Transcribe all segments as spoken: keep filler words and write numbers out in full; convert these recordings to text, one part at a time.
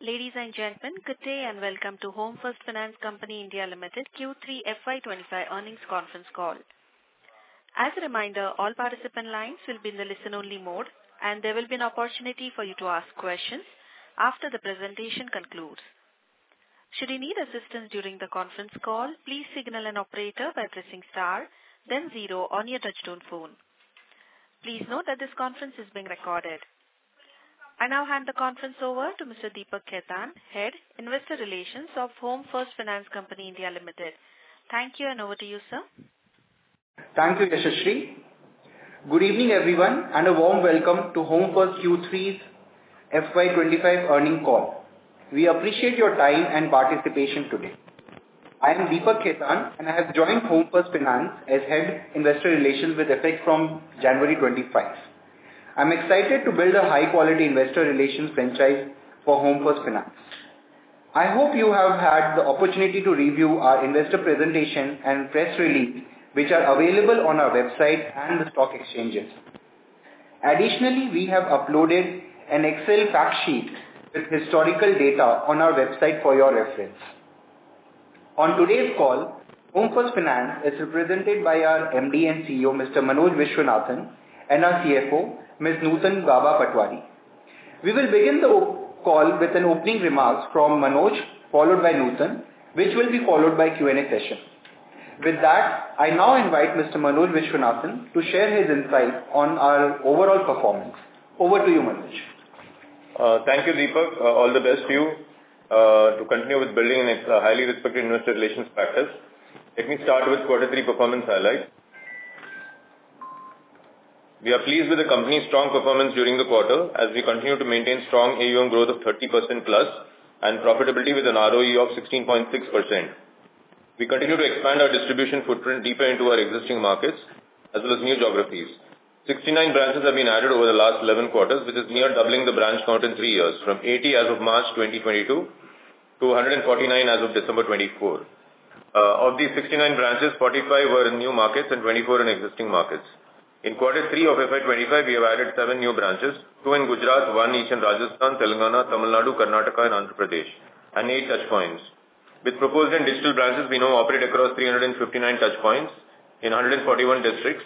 Ladies and gentlemen, good day and welcome to Home First Finance Company India Limited Q three F Y twenty-five earnings conference call. As a reminder, all participant lines will be in the listen-only mode, and there will be an opportunity for you to ask questions after the presentation concludes. Should you need assistance during the conference call, please signal an operator by pressing star, then zero on your touchtone phone. Please note that this conference is being recorded. I now hand the conference over to Mister Deepak Khetan, Head, Investor Relations of Home First Finance Company India Limited. Thank you, and over to you, sir. Thank you, Yashashri. Good evening, everyone, and a warm welcome to Home First Q three's F Y twenty-five earnings call. We appreciate your time and participation today. I am Deepak Khetan, and I have joined Home First Finance as Head, Investor Relations with effect from January twenty-fifth. I'm excited to build a high-quality investor relations franchise for Home First Finance. I hope you have had the opportunity to review our investor presentation and press release, which are available on our website and the stock exchanges. Additionally, we have uploaded an Excel fact sheet with historical data on our website for your reference. On today's call, Home First Finance is represented by our M D and C E O, Mister Manoj Viswanathan, and our C F O, Miz Nutan Gaba Patwari. We will begin the call with an opening remarks from Manoj, followed by Nutan, which will be followed by Q and A session. With that, I now invite Mister Manoj Viswanathan to share his insight on our overall performance. Over to you, Manoj. Uh, thank you, Deepak. Uh, all the best to you uh, to continue with building a uh, highly respected investor relations practice. Let me start with quarter three performance highlights. We are pleased with the company's strong performance during the quarter as we continue to maintain strong A U M growth of thirty percent plus and profitability with an R O E of sixteen point six percent. We continue to expand our distribution footprint deeper into our existing markets as well as new geographies. sixty-nine branches have been added over the last eleven quarters, which is near doubling the branch count in three years, from eighty as of March twenty twenty-two to one hundred forty-nine as of December twenty-four. Uh, of these sixty-nine branches, forty-five were in new markets and twenty-four in existing markets. In quarter three of F Y twenty-five, we have added seven new branches, two in Gujarat, one each in Rajasthan, Telangana, Tamil Nadu, Karnataka and Andhra Pradesh, and eight touchpoints. With proposed and digital branches, we now operate across three hundred fifty-nine touchpoints in one hundred forty-one districts,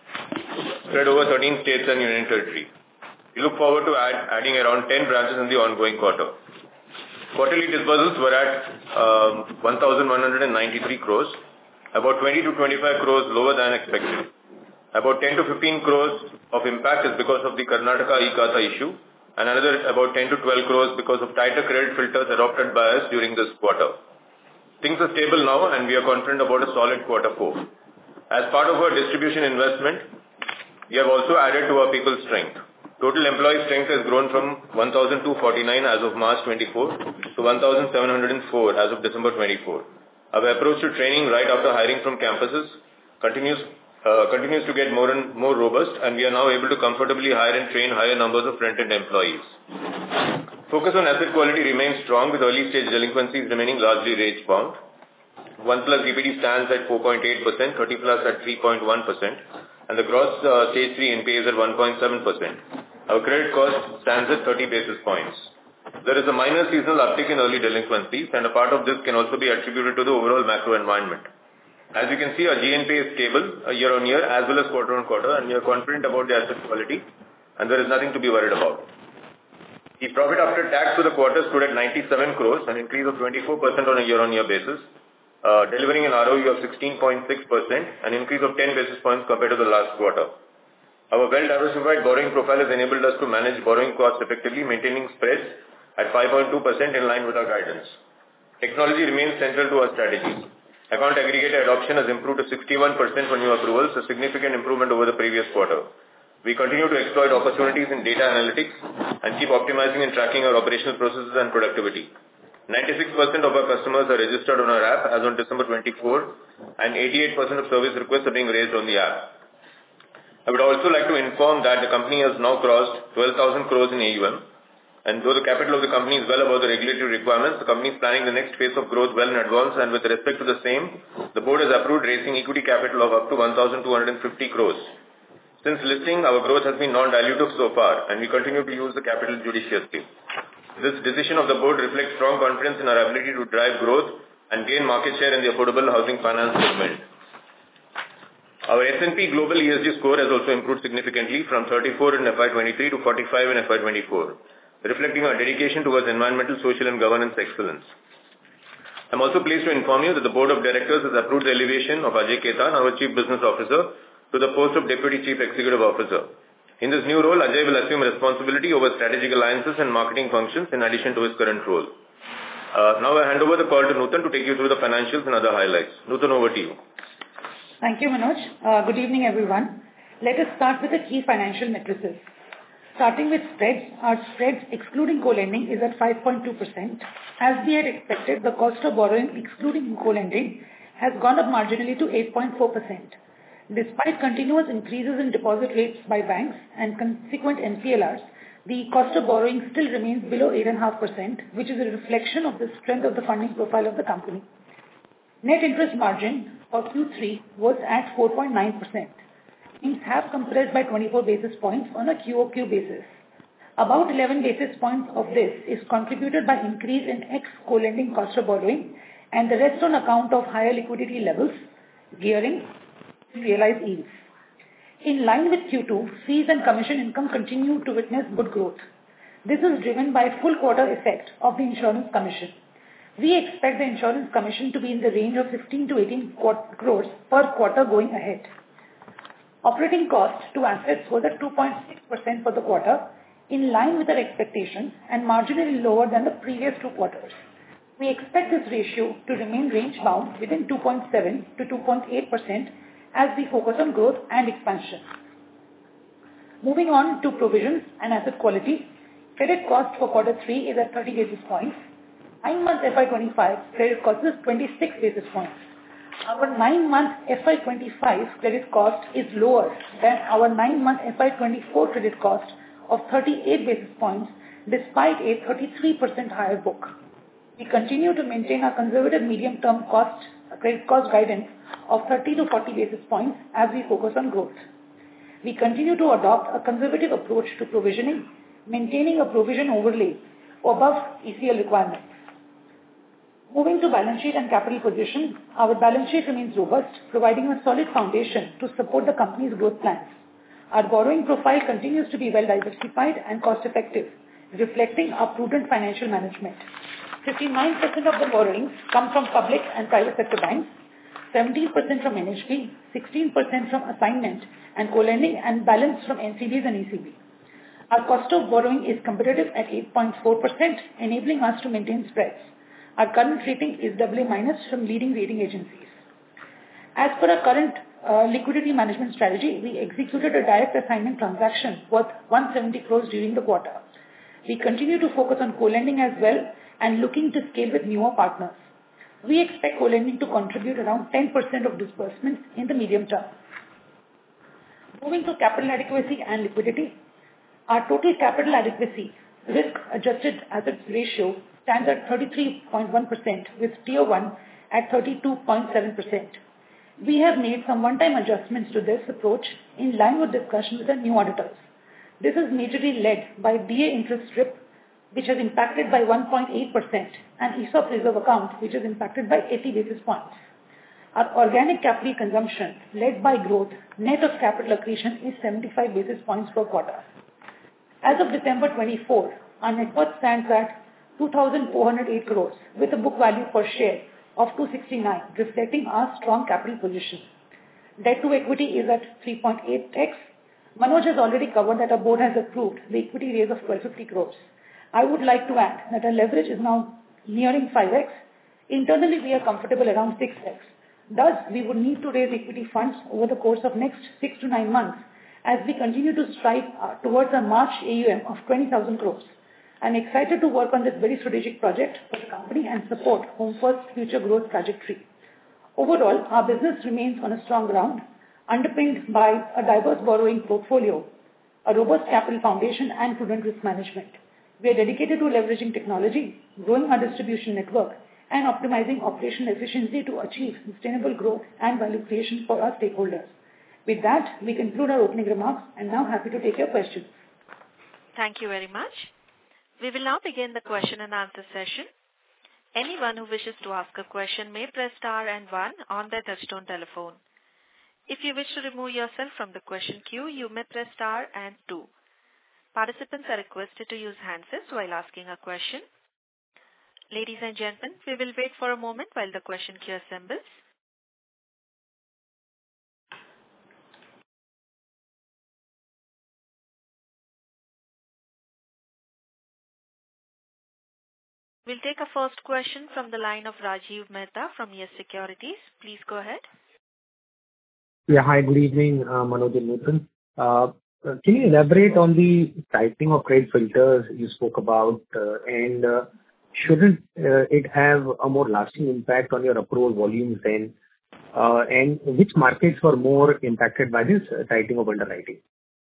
spread over thirteen states and union territory. We look forward to add, adding around ten branches in the ongoing quarter. Quarterly disbursements were at um, one thousand one hundred ninety-three crores, about twenty to twenty-five crores lower than expected. About ten to fifteen crores of impact is because of the Karnataka e-Khata issue, and another about ten to twelve crores because of tighter credit filters adopted by us during this quarter. Things are stable now, and we are confident about a solid quarter four. As part of our distribution investment, we have also added to our people strength. Total employee strength has grown from one thousand two hundred forty-nine as of March twenty-four to one thousand seven hundred four as of December twenty-four. Our approach to training right after hiring from campuses continues uh, continues to get more and more robust, and we are now able to comfortably hire and train higher numbers of front-end employees. Focus on asset quality remains strong, with early-stage delinquencies remaining largely range-bound. one plus D P D stands at four point eight percent, thirty plus at three point one percent, and the gross uh, stage three N P A is at one point seven percent. Our credit cost stands at thirty basis points. There is a minor seasonal uptick in early delinquencies, and a part of this can also be attributed to the overall macro environment. As you can see, our G N P A is stable uh, year on year as well as quarter on quarter, and we are confident about the asset quality, and there is nothing to be worried about. The profit after tax for the quarter stood at ninety-seven crores, an increase of twenty-four percent on a year on year basis, uh, delivering an R O E of sixteen point six percent, an increase of ten basis points compared to the last quarter. Our well-diversified borrowing profile has enabled us to manage borrowing costs effectively, maintaining spreads at five point two percent in line with our guidance. Technology remains central to our strategy. Account aggregator adoption has improved to sixty-one percent for new approvals, a significant improvement over the previous quarter. We continue to exploit opportunities in data analytics and keep optimizing and tracking our operational processes and productivity. ninety-six percent of our customers are registered on our app as on December twenty-fourth, and eighty-eight percent of service requests are being raised on the app. I would also like to inform that the company has now crossed twelve thousand crores in A U M, and though the capital of the company is well above the regulatory requirements, the company is planning the next phase of growth well in advance, and with respect to the same, the board has approved raising equity capital of up to one thousand two hundred fifty crores. Since listing, our growth has been non-dilutive so far, and we continue to use the capital judiciously. This decision of the board reflects strong confidence in our ability to drive growth and gain market share in the affordable housing finance segment. Our S and P Global E S G score has also improved significantly from thirty-four in F Y twenty-three to forty-five in F Y twenty-four, reflecting our dedication towards environmental, social and governance excellence. I'm also pleased to inform you that the Board of Directors has approved the elevation of Ajay Ketan, our Chief Business Officer, to the post of Deputy Chief Executive Officer. In this new role, Ajay will assume responsibility over strategic alliances and marketing functions in addition to his current role. Uh, now I hand over the call to Nutan to take you through the financials and other highlights. Nutan, over to you. Thank you, Manoj. Uh, good evening, everyone. Let us start with the key financial metrics. Starting with spreads, our spreads excluding co-lending is at five point two percent. As we had expected, the cost of borrowing excluding co-lending has gone up marginally to eight point four percent. Despite continuous increases in deposit rates by banks and consequent M C L Rs, the cost of borrowing still remains below eight point five percent, which is a reflection of the strength of the funding profile of the company. Net interest margin for Q three was at four point nine percent. Things have compressed by twenty-four basis points on a Q O Q basis. About eleven basis points of this is contributed by increase in ex-co-lending cost of borrowing and the rest on account of higher liquidity levels, gearing, realized yields. In line with Q two, fees and commission income continue to witness good growth. This is driven by full quarter effect of the insurance commission. We expect the insurance commission to be in the range of fifteen to eighteen crores per quarter going ahead. Operating cost to assets was at two point six percent for the quarter, in line with our expectations and marginally lower than the previous two quarters. We expect this ratio to remain range-bound within two point seven to two point eight percent as we focus on growth and expansion. Moving on to provisions and asset quality, credit cost for quarter three is at thirty basis points. Nine months F Y twenty-five credit cost is twenty-six basis points. Our nine-month F Y twenty-five credit cost is lower than our nine-month F Y twenty-four credit cost of thirty-eight basis points despite a thirty-three percent higher book. We continue to maintain our conservative medium-term cost credit cost guidance of thirty to forty basis points as we focus on growth. We continue to adopt a conservative approach to provisioning, maintaining a provision overlay above E C L requirements. Moving to balance sheet and capital position, our balance sheet remains robust, providing a solid foundation to support the company's growth plans. Our borrowing profile continues to be well diversified and cost-effective, reflecting our prudent financial management. fifty-nine percent of the borrowings come from public and private sector banks, seventeen percent from N H B, sixteen percent from assignment and co-lending, and balance from N C Bs and E C B. Our cost of borrowing is competitive at eight point four percent, enabling us to maintain spreads. Our current rating is double A minus from leading rating agencies. As per our current uh, liquidity management strategy, we executed a direct assignment transaction worth one hundred seventy crores during the quarter. We continue to focus on co-lending as well and looking to scale with newer partners. We expect co-lending to contribute around ten percent of disbursements in the medium term. Moving to capital adequacy and liquidity, our total capital adequacy risk-adjusted assets ratio stands at thirty-three point one percent with Tier one at thirty-two point seven percent. We have made some one-time adjustments to this approach in line with discussions with the new auditors. This is majorly led by B A interest strip, which has impacted by one point eight percent, and E S O P reserve account, which is impacted by eighty basis points. Our organic capital consumption, led by growth, net of capital accretion, is seventy-five basis points per quarter. As of December twenty-fourth, our net worth stands at two thousand four hundred eight crores with a book value per share of two sixty-nine, reflecting our strong capital position. Debt to equity is at three point eight x. Manoj has already covered that our board has approved the equity raise of twelve fifty crores. I would like to add that our leverage is now nearing five x. Internally, we are comfortable around six x. Thus, we would need to raise equity funds over the course of next six to nine months as we continue to strive uh, towards a March A U M of twenty thousand crores. I'm excited to work on this very strategic project for the company and support Home First's future growth trajectory. Overall, our business remains on a strong ground, underpinned by a diverse borrowing portfolio, a robust capital foundation, and prudent risk management. We are dedicated to leveraging technology, growing our distribution network, and optimizing operational efficiency to achieve sustainable growth and value creation for our stakeholders. With that, we conclude our opening remarks and now happy to take your questions. Thank you very much. We will now begin the question and answer session. Anyone who wishes to ask a question may press star and one on their touchtone telephone. If you wish to remove yourself from the question queue, you may press star and two. Participants are requested to use handsets while asking a question. Ladies and gentlemen, we will wait for a moment while the question queue assembles. We'll take a first question from the line of Rajiv Mehta from Yes Securities. Please go ahead. Yeah, hi, good evening, uh, Manoj and Nutan. Uh, can you elaborate on the tightening of credit filters you spoke about, uh, and uh, shouldn't uh, it have a more lasting impact on your approval volumes then? Uh, and which markets were more impacted by this uh, tightening of underwriting?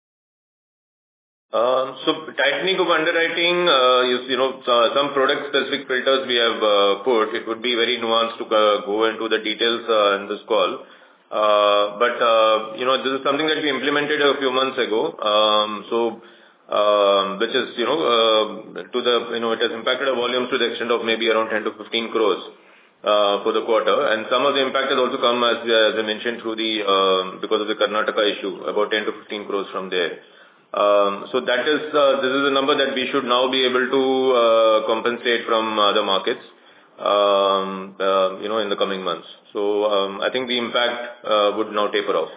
Um, so tightening of underwriting, uh, is, you know, uh, some product-specific filters we have uh, put. It would be very nuanced to uh, go into the details uh, in this call. Uh, but, uh, you know, this is something that we implemented a few months ago. Um, so, um, which is, you know, uh, to the, you know, it has impacted our volumes to the extent of maybe around ten to fifteen crores uh, for the quarter. And some of the impact has also come, as, as I mentioned, through the, uh, because of the Karnataka issue, about ten to fifteen crores from there. Um, so that is, uh, this is a number that we should now be able to uh, compensate from other markets, um, uh, you know, in the coming months. So um, I think the impact uh, would now taper off.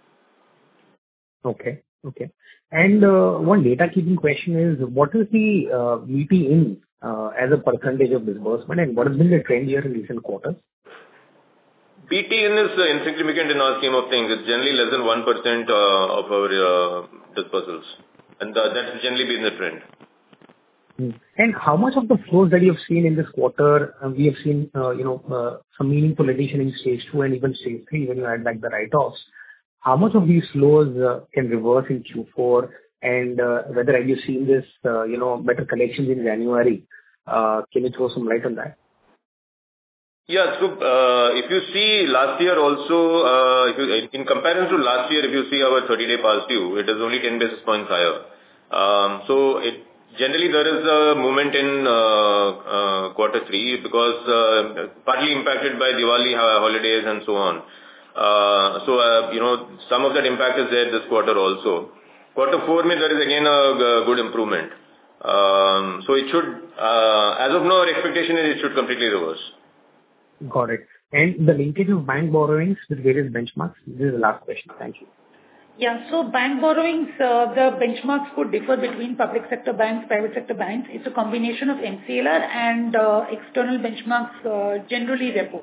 Okay, okay. And uh, one data keeping question is, what is the uh, B T in uh, as a percentage of disbursement, and what has been the trend here in recent quarters? B T in is uh, insignificant in our scheme of things. It's generally less than one percent uh, of our uh, disbursals. And uh, that's generally been the trend. Hmm. And how much of the flows that you have seen in this quarter, uh, we have seen, uh, you know, uh, some meaningful addition in stage two and even stage three when you add back the write-offs. How much of these flows uh, can reverse in Q four, and uh, whether have you seen this, uh, you know, better collections in January? Uh, can you throw some light on that? Yeah. So, uh, if you see last year also, uh, if you, in comparison to last year, if you see our thirty-day past due, it is only ten basis points higher. Um, so, it generally there is a movement in uh, uh, quarter three because uh, partly impacted by Diwali holidays and so on. Uh, so, uh, you know, some of that impact is there this quarter also. Quarter four, mein, there is again a, a good improvement. Um, so, it should, uh, as of now, our expectation is it should completely reverse. Got it. And the linkage of bank borrowings with various benchmarks? This is the last question. Thank you. Yeah. So bank borrowings, uh, the benchmarks could differ between public sector banks, private sector banks. It's a combination of M C L R and uh, external benchmarks, uh, generally repo.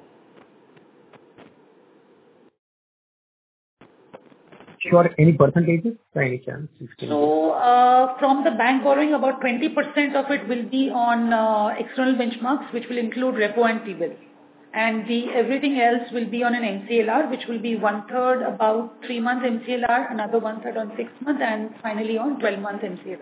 Sure. Any percentages by any chance? So, uh, from the bank borrowing, about twenty percent of it will be on uh, external benchmarks, which will include repo and T-bill. And the everything else will be on an M C L R, which will be one-third about three-month M C L R, another one-third on six-month, and finally on twelve-month M C L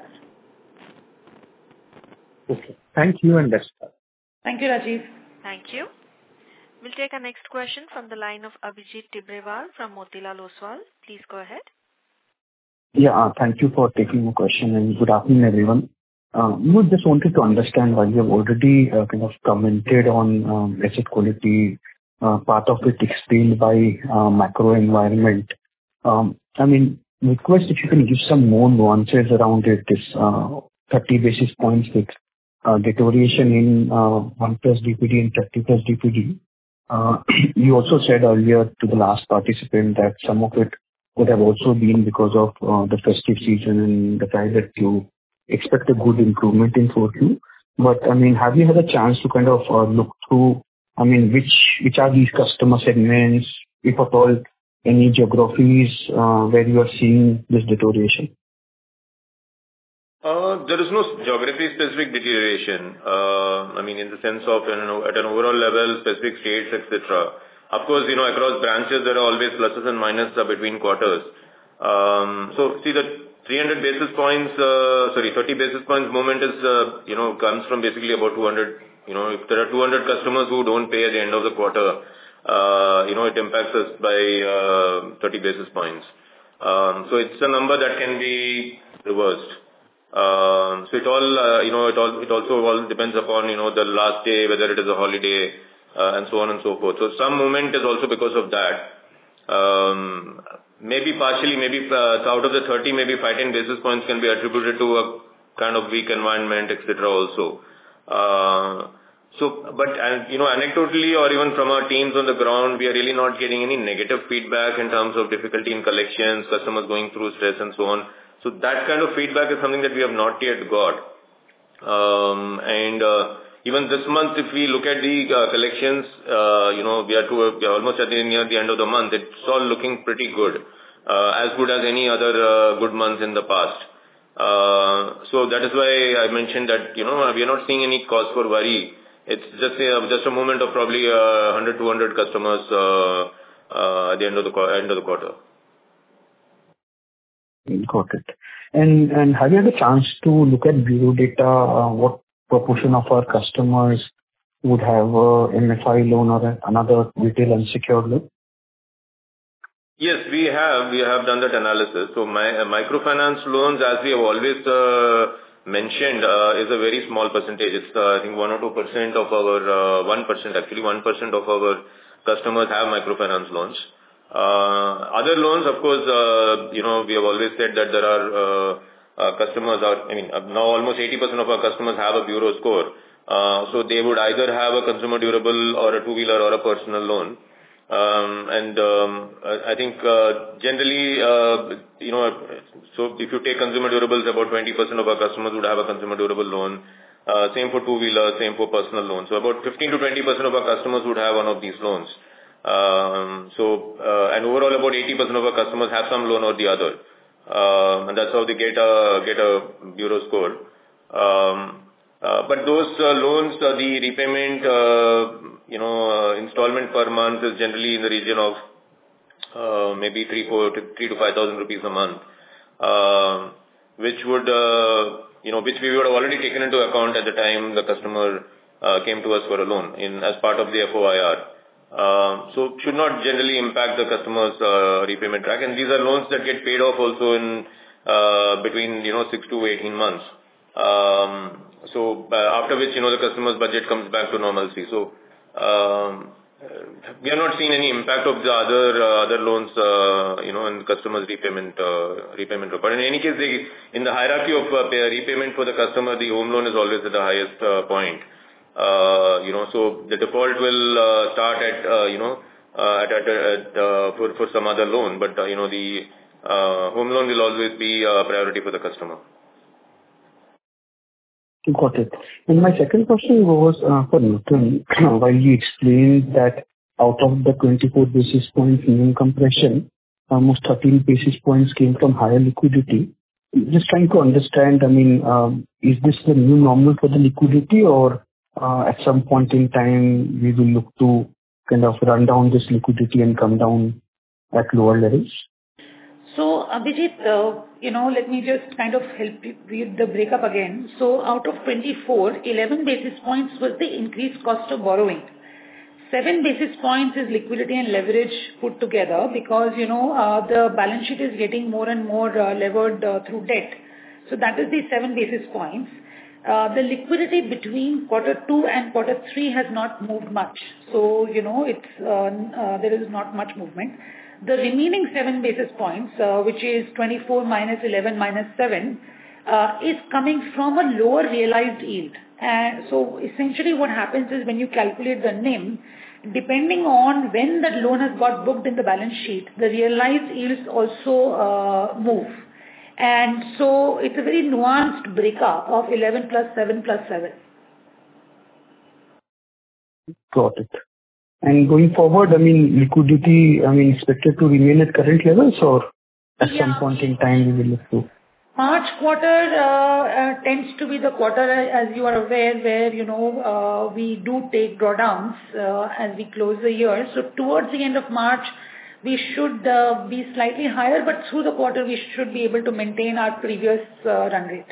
R. Okay. Thank you, and best. Thank you, Rajiv. Thank you. We'll take our next question from the line of Abhijit Tibrewal from Motilal Oswal. Please go ahead. Yeah, uh, thank you for taking my question, and good afternoon, everyone. Uh, you just wanted to understand, while you have already uh, kind of commented on um, asset quality, uh, part of it explained by uh, macro environment. Um, I mean, request if you can give some more nuances around it, this uh, thirty basis points with uh, deterioration in uh, one plus D P D and thirty plus D P D. Uh, you also said earlier to the last participant that some of it would have also been because of uh, the festive season and the fact that you expect a good improvement in four Q. But, I mean, have you had a chance to kind of uh, look through, I mean, which which are these customer segments, if at all, any geographies uh, where you are seeing this deterioration? Uh, there is no geography-specific deterioration. Uh, I mean, in the sense of, you know, at an overall level, specific states, et cetera. Of course, you know, across branches, there are always pluses and minuses between quarters. Um, so, see, the three hundred basis points, uh, sorry, thirty basis points movement is, uh, you know, comes from basically about two hundred, you know, if there are two hundred customers who don't pay at the end of the quarter, uh, you know, it impacts us by uh, thirty basis points. Um, so, it's a number that can be reversed. Um, so it all, uh, you know, it all, it also all depends upon, you know, the last day, whether it is a holiday, uh, and so on and so forth. So some movement is also because of that. Um, maybe partially, maybe uh, out of the thirty, maybe five, ten basis points can be attributed to a kind of weak environment, et cetera also. Uh, so, but, and, you know, anecdotally or even from our teams on the ground, we are really not getting any negative feedback in terms of difficulty in collections, customers going through stress and so on. So that kind of feedback is something that we have not yet got. Um, and uh, even this month, if we look at the uh, collections, uh, you know, we are, to a, we are almost at the, near the end of the month. It's all looking pretty good, uh, as good as any other uh, good months in the past. Uh, so that is why I mentioned that, you know, we are not seeing any cause for worry. It's just a, just a moment of probably uh, one hundred, two hundred customers uh, uh, at the end of the end of the quarter. Got it. And and have you had a chance to look at bureau data? Uh, what proportion of our customers would have a M F I loan or another retail unsecured loan? Yes, we have. We have done that analysis. So my uh, microfinance loans, as we have always uh, mentioned, uh, is a very small percentage. It's uh, I think one or two percent of our uh, one percent actually one percent of our customers have microfinance loans. Uh, other loans, of course, uh, you know, we have always said that there are uh, uh, customers are. I mean, uh, now almost eighty percent of our customers have a bureau score. Uh, so they would either have a consumer durable or a two wheeler or a personal loan. Um, and um, I think uh, generally, uh, you know, so if you take consumer durables, about twenty percent of our customers would have a consumer durable loan. Uh, same for two-wheeler, same for personal loans. So about fifteen to twenty percent of our customers would have one of these loans. Um, so, uh, and overall about eighty percent of our customers have some loan or the other. Um, and that's how they get a, get a bureau score. Um, Uh, but those uh, loans, uh, the repayment, uh, you know, uh, installment per month is generally in the region of uh, maybe three, four, to three to five thousand rupees a month, uh, which would, uh, you know, which we would have already taken into account at the time the customer uh, came to us for a loan in as part of the F O I R. Uh, so should not generally impact the customer's uh, repayment track, and these are loans that get paid off also in uh, between you know six to eighteen months. Um, So uh, after which, you know, the customer's budget comes back to normalcy. So um, we are not seeing any impact of the other uh, other loans, uh, you know, in customers' repayment uh, repayment record. In any case, they, in the hierarchy of uh, pay, repayment for the customer, the home loan is always at the highest uh, point. Uh, you know, so the default will uh, start at uh, you know uh, at, at, at uh, for for some other loan, but uh, you know the uh, home loan will always be a priority for the customer. Got it. And my second question was uh, for Nutan, while you explained that out of the twenty-four basis points NIM compression, almost thirteen basis points came from higher liquidity. Just trying to understand, I mean, um, is this the new normal for the liquidity, or uh, at some point in time we will look to kind of run down this liquidity and come down at lower levels? So, Abhijit, uh, you know, let me just kind of help you with the breakup again. So, out of twenty-four, eleven basis points was the increased cost of borrowing. seven basis points is liquidity and leverage put together because, you know, uh, the balance sheet is getting more and more uh, levered uh, through debt. So, that is the seven basis points. Uh, the liquidity between quarter two and quarter three has not moved much. So, you know, it's uh, uh, there is not much movement. The remaining seven basis points, uh, which is twenty-four minus eleven minus seven, uh, is coming from a lower realized yield. And so essentially what happens is when you calculate the NIM, depending on when that loan has got booked in the balance sheet, the realized yields also uh, move. And so it's a very nuanced breakup of eleven plus seven plus seven. Got it. And going forward, I mean, liquidity, I mean, expected to remain at current levels, or at yeah. some point in time we will look to? March quarter uh, uh, tends to be the quarter, as you are aware, where, you know, uh, we do take drawdowns uh, as we close the year. So towards the end of March, we should uh, be slightly higher, but through the quarter, we should be able to maintain our previous uh, run rate.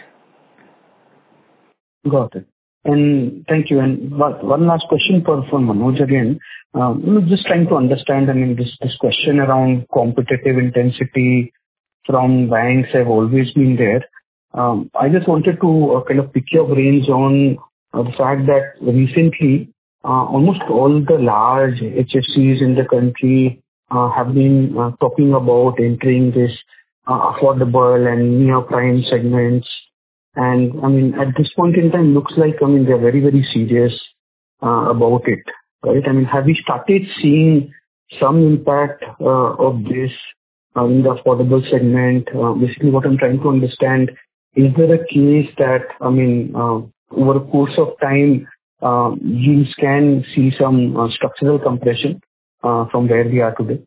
Got it. And thank you. And one last question for, for Manoj again. Um, just trying to understand, I mean, this, this question around competitive intensity from banks have always been there. Um, I just wanted to uh, kind of pick your brains on uh, the fact that recently uh, almost all the large H F Cs in the country uh, have been uh, talking about entering this uh, affordable and near prime segments. And I mean, at this point in time, looks like, I mean, they're very, very serious uh, about it, right? I mean, have we started seeing some impact uh, of this uh, in the affordable segment? Uh, basically, what I'm trying to understand, is there a case that, I mean, uh, over a course of time, uh, yields can see some uh, structural compression uh, from where we are today?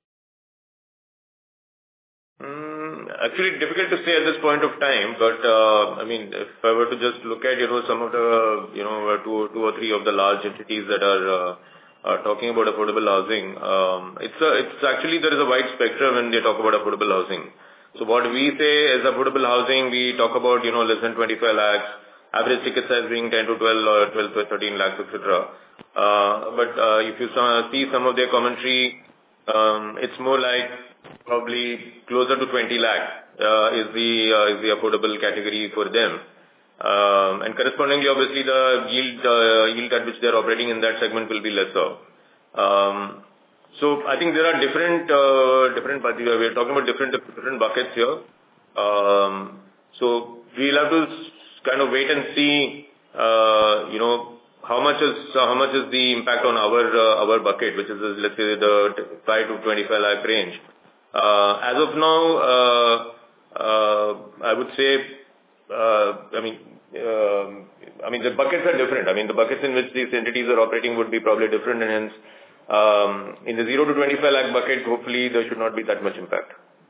Mm, actually, difficult to say at this point of time, but uh, I mean, if I were to just look at, you know, some of the, you know, two, two or three of the large entities that are, uh, are talking about affordable housing, um, it's a, it's actually, there is a wide spectrum when they talk about affordable housing. So what we say is affordable housing, we talk about, you know, less than twenty-five lakhs, average ticket size being ten to twelve or twelve to thirteen lakhs, et cetera. Uh, but uh, if you see some of their commentary, um, it's more like probably closer to twenty lakh uh, is the uh, is the affordable category for them. Um, and correspondingly, obviously, the yield uh, yield at which they are operating in that segment will be lesser. Um, So I think there are different, uh, different, we're talking about different, different buckets here. Um, so we'll have to kind of wait and see, uh, you know, how much is, how much is the impact on our, uh, our bucket, which is, let's say, the five to twenty-five lakh range. Uh, as of now, uh, uh, I would say, uh, I mean, um, I mean, the buckets are different. I mean, the buckets in which these entities are operating would be probably different, and hence, Um, in the zero to twenty-five lakh bucket, hopefully there should not be that much impact.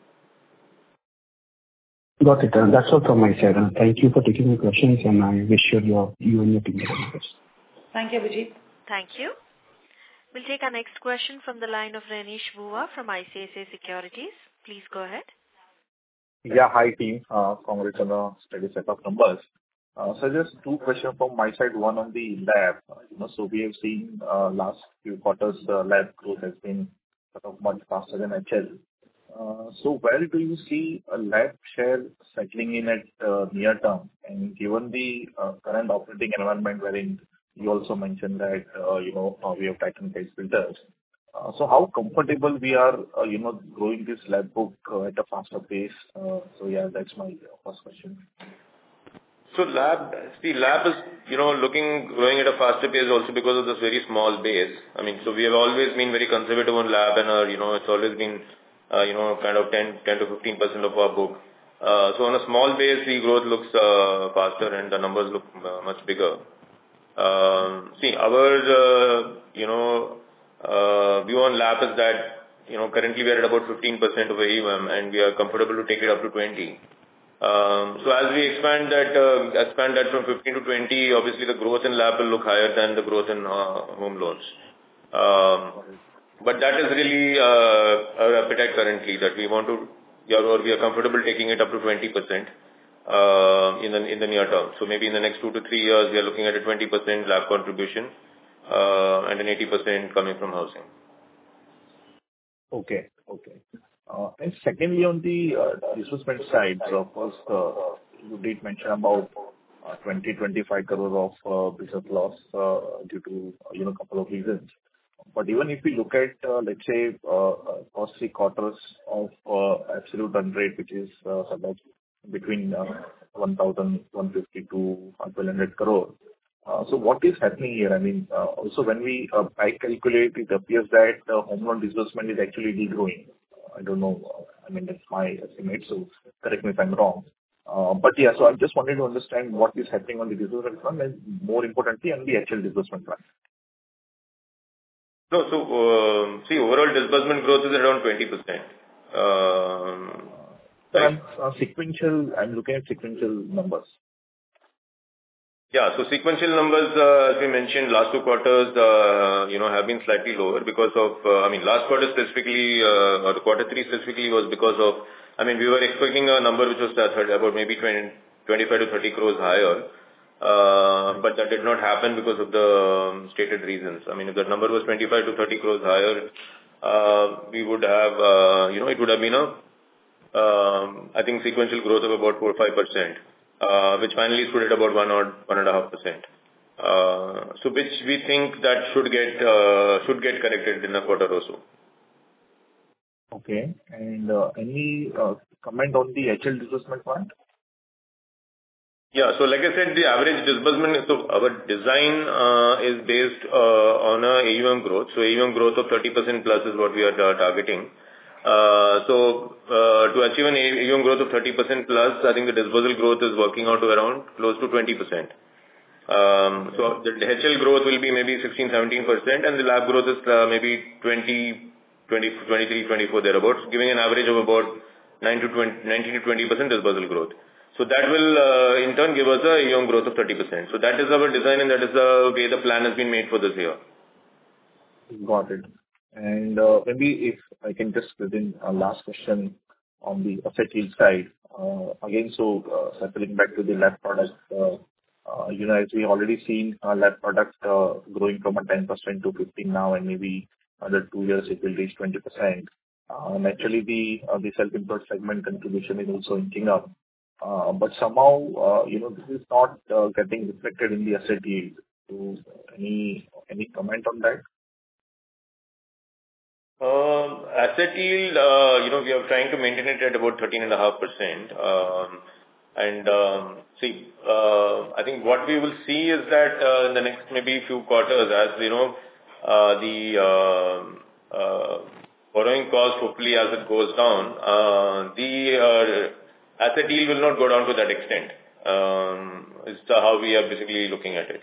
Got it. Uh, that's all from my side. Uh, thank you for taking my questions, and I wish you, your, you and your team the best. Thank you, Abhijit. Thank you. We'll take our next question from the line of Renish Bhuva from I C I C I Securities. Please go ahead. Yeah, hi team. Uh, congrats on a steady set of numbers. Uh, so just two questions from my side. One on the lab. Uh, you know, so we have seen uh, last few quarters uh, lab growth has been sort of much faster than H L. Uh, so where do you see a lab share settling in at uh, near term? And given the uh, current operating environment, wherein you also mentioned that uh, you know uh, we have tightened case filters. Uh, so how comfortable we are, uh, you know, growing this lab book uh, at a faster pace? Uh, so yeah, that's my first question. So lab, see, lab is, you know, looking, growing at a faster pace also because of this very small base. I mean, so we have always been very conservative on lab and, uh, you know, it's always been, uh, you know, kind of ten, ten to fifteen percent of our book. Uh, so on a small base, the growth looks uh, faster and the numbers look uh, much bigger. Um, see, our, uh, you know, uh, view on lab is that, you know, currently we are at about fifteen percent of A U M and we are comfortable to take it up to twenty. Um, so as we expand that, uh, expand that from fifteen to twenty, obviously the growth in lab will look higher than the growth in uh, home loans. Um, but that is really uh, our appetite currently, that we want to, or we are comfortable taking it up to twenty percent uh, in the in the near term. So maybe in the next two to three years, we are looking at a twenty percent lab contribution uh, and an eighty percent coming from housing. Okay, okay. Uh, and secondly, on the uh, disbursement side, so of course, uh, you did mention about uh, twenty to twenty-five crore of uh, business loss uh, due to, uh, you know, a couple of reasons. But even if we look at, uh, let's say, uh, uh, first three quarters of uh, absolute run rate, which is uh, sort of between uh, one thousand one hundred fifty to twelve hundred crore. Uh, so what is happening here? I mean, uh, also when we uh, back calculate, it appears that uh, home loan disbursement is actually degrowing. I don't know. I mean, that's my estimate, so correct me if I'm wrong. Uh, but yeah, so I just wanted to understand what is happening on the disbursement front and more importantly on the H L disbursement front. No, so, um, see, overall disbursement growth is around twenty percent. Um, so I'm, uh, sequential, I'm looking at sequential numbers. Yeah. So sequential numbers, uh, as we mentioned, last two quarters, uh, you know, have been slightly lower because of, uh, I mean, last quarter specifically, uh, or the quarter three specifically was because of, I mean, we were expecting a number which was about maybe twenty, twenty-five to thirty crores higher. Uh, but that did not happen because of the um, stated reasons. I mean, if that number was twenty-five to thirty crores higher, uh, we would have, uh, you know, it would have been a, um, I think sequential growth of about four to five percent. uh, which finally stood at about one or one and a half percent. Uh, so which we think that should get uh, should get corrected in a quarter or so. Okay. And uh, any uh, comment on the H L disbursement front? Yeah. So like I said, the average disbursement, so our design uh, is based uh, on a A U M growth. So A U M growth of thirty percent plus is what we are uh, targeting. Uh, so uh, to achieve an A U M growth of thirty percent plus, I think the disbursal growth is working out to around close to twenty percent. Um, so the H L growth will be maybe sixteen, seventeen percent and the lab growth is uh, maybe twenty, twenty, twenty-three, twenty-four thereabouts, giving an average of about nine to twenty, nineteen to twenty percent disbursal growth. So that will uh, in turn give us a A U M growth of thirty percent. So that is our design and that is the way the plan has been made for this year. Got it. And uh, maybe if I can just within a last question on the asset yield side. Uh, again, so uh, circling back to the lab product, uh, uh, you know, as we already seen our lab product uh, growing from a ten percent to fifteen now, and maybe another two years it will reach twenty percent. Uh, naturally, the uh, the self-employed segment contribution is also inching up. Uh, but somehow, uh, you know, this is not uh, getting reflected in the asset yield. So, any any comment on that? Um, asset yield, uh, you know, we are trying to maintain it at about thirteen point five percent. Um, and um, see, uh, I think what we will see is that uh, in the next maybe few quarters, as you know, uh, the uh, uh, borrowing cost, hopefully as it goes down, uh, the uh, asset yield will not go down to that extent. Um, is the, how we are basically looking at it.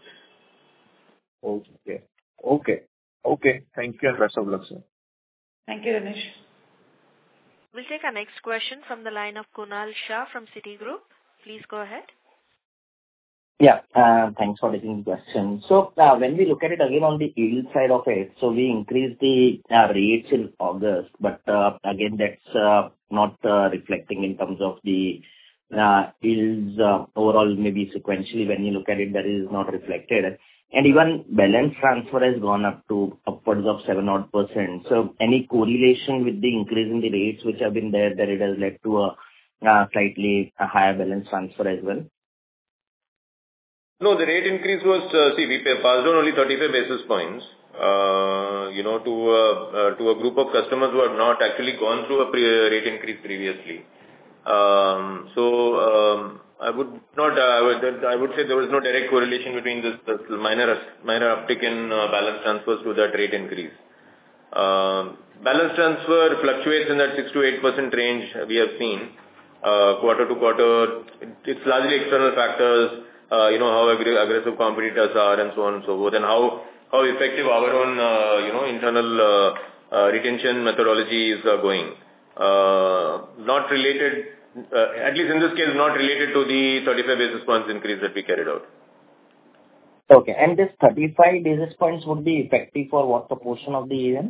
Okay. Okay. Okay. Thank you and best of luck, sir. Thank you, Ramesh. We'll take our next question from the line of Kunal Shah from Citigroup. Please go ahead. Yeah, uh, thanks for taking the question. So uh, when we look at it again on the yield side of it, so we increased the uh, rates in August, but uh, again that's uh, not uh, reflecting in terms of the uh, yields uh, overall, maybe sequentially when you look at it, that is not reflected. And even balance transfer has gone up to upwards of seven odd percent. So any correlation with the increase in the rates which have been there, that it has led to a uh, slightly a higher balance transfer as well? No, the rate increase was, uh, see, we pay, passed on only thirty-five basis points, uh, you know, to, uh, uh, to a group of customers who have not actually gone through a pre- rate increase previously. Um, so, um, I would not, uh, I would, I would say there was no direct correlation between this, this minor, minor uptick in uh, balance transfers to that rate increase. Um, balance transfer fluctuates in that six to eight percent range we have seen, uh, quarter to quarter. It's largely external factors, uh, you know, how aggr- aggressive competitors are and so on and so forth, and how, how effective our own, uh, you know, internal, uh, uh, retention methodology is uh, going. Uh, not related, uh, at least in this case, not related to the thirty-five basis points increase that we carried out. Okay, and this thirty-five basis points would be effective for what proportion of the A U M?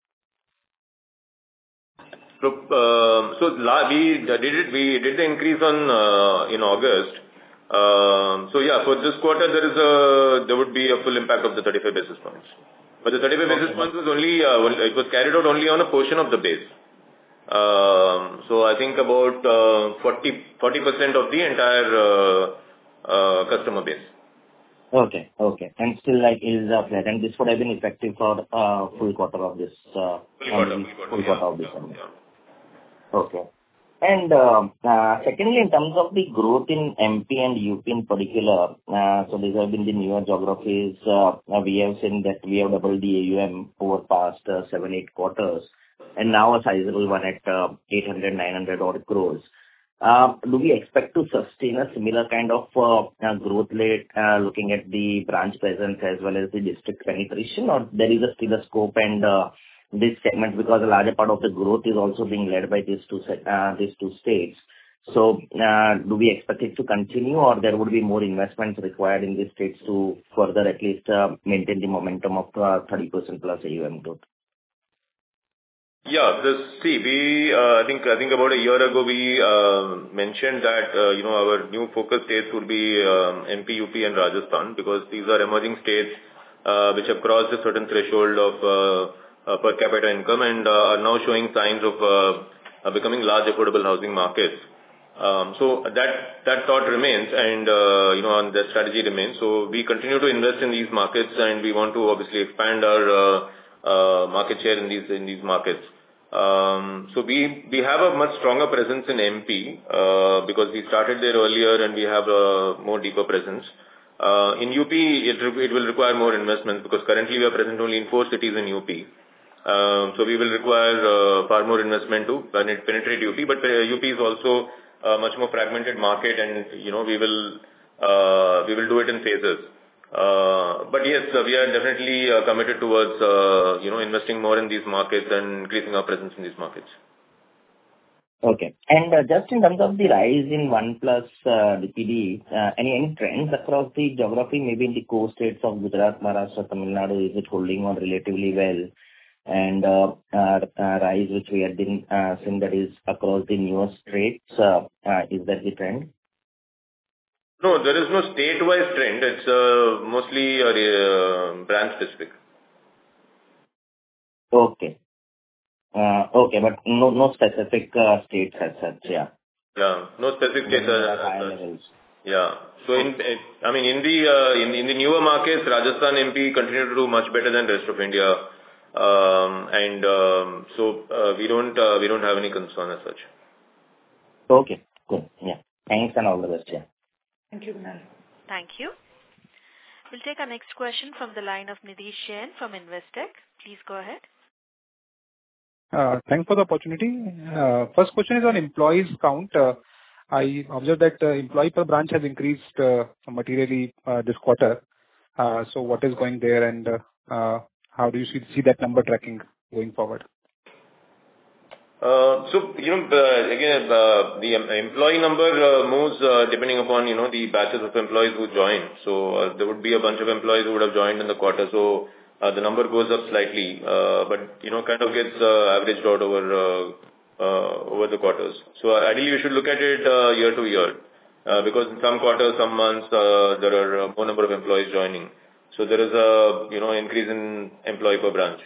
So, uh, so la- we did it, we did the increase on, uh, in August. Um, so yeah, for this quarter, there is a, there would be a full impact of the thirty-five basis points. But the thirty-five okay. basis points was only, uh, it was carried out only on a portion of the base. Um, so I think about uh, forty percent of the entire uh, uh, customer base. Okay, okay. And still like is uh, flat, and this would have been effective for uh, full quarter of this, uh, full quarter, full full quarter, quarter yeah, of this. yeah, yeah. Okay. And uh, uh, secondly, in terms of the growth in M P and U P in particular, uh, so these have been the newer geographies. Uh, we have seen that we have doubled the A U M over past uh, seven, eight quarters, and now a sizable one at uh, eight hundred, nine hundred odd crores. Uh, do we expect to sustain a similar kind of uh, uh, growth rate uh, looking at the branch presence as well as the district penetration, or there is a still a scope and uh, this segment, because a larger part of the growth is also being led by these two uh, these two states. So uh, do we expect it to continue, or there would be more investments required in these states to further at least uh, maintain the momentum of uh, thirty percent plus A U M growth? Yeah, this, see, we, uh, I think, I think about a year ago, we, uh, mentioned that, uh, you know, our new focus states would be, um, M P, U P and Rajasthan, because these are emerging states, uh, which have crossed a certain threshold of, uh, uh per capita income and, uh, are now showing signs of, uh, uh becoming large affordable housing markets. Um, so that that thought remains, and uh, you know, and that strategy remains. So we continue to invest in these markets, and we want to obviously expand our uh, uh, market share in these in these markets. Um, so we we have a much stronger presence in M P uh, because we started there earlier, and we have a more deeper presence. Uh, in U P, it it will require more investments because currently we are present only in four cities in U P. Um, so we will require uh, far more investment to penetrate U P, but uh, U P is also a much more fragmented market, and you know we will uh, we will do it in phases. Uh, but yes, uh, we are definitely uh, committed towards uh, you know investing more in these markets and increasing our presence in these markets. Okay. And uh, just in terms of the rise in OnePlus uh, D P D, uh, any any trends across the geography, maybe in the core states of Gujarat, Maharashtra, Tamil Nadu, is it holding on relatively well? And uh, uh, uh, rise which we have been uh, seeing that is across the newer states, uh, uh, is that the trend? No, there is no state-wise trend. It's uh, mostly uh, uh, brand-specific. Okay. Uh, okay, but no no specific uh, states as such, yeah. Yeah, no specific states as higher such. levels. Yeah. So in, I mean, in the uh, in, in the newer markets, Rajasthan, M P continue to do much better than the rest of India, um, and um, so uh, we don't uh, we don't have any concern as such. Okay, good. Yeah. Thanks and all the best. Yeah. Thank you, Kunal. Thank you. We'll take our next question from the line of Nidhi Jain from Investec. Please go ahead. Uh, Thanks for the opportunity. Uh, First question is on employees count. Uh, I observed that uh, employee per branch has increased uh, materially uh, this quarter. Uh, So what is going there, and uh, uh, how do you see see that number tracking going forward? Uh, So, you know, uh, again, uh, the em- employee number uh, moves uh, depending upon, you know, the batches of employees who join. So, uh, there would be a bunch of employees who would have joined in the quarter, so uh, the number goes up slightly, uh, but, you know, kind of gets uh, averaged out over uh, uh, over the quarters. So, uh, ideally, you should look at it uh, year to year, uh, because in some quarters, some months, uh, there are uh, more number of employees joining. So, there is a, you know, increase in employee per branch.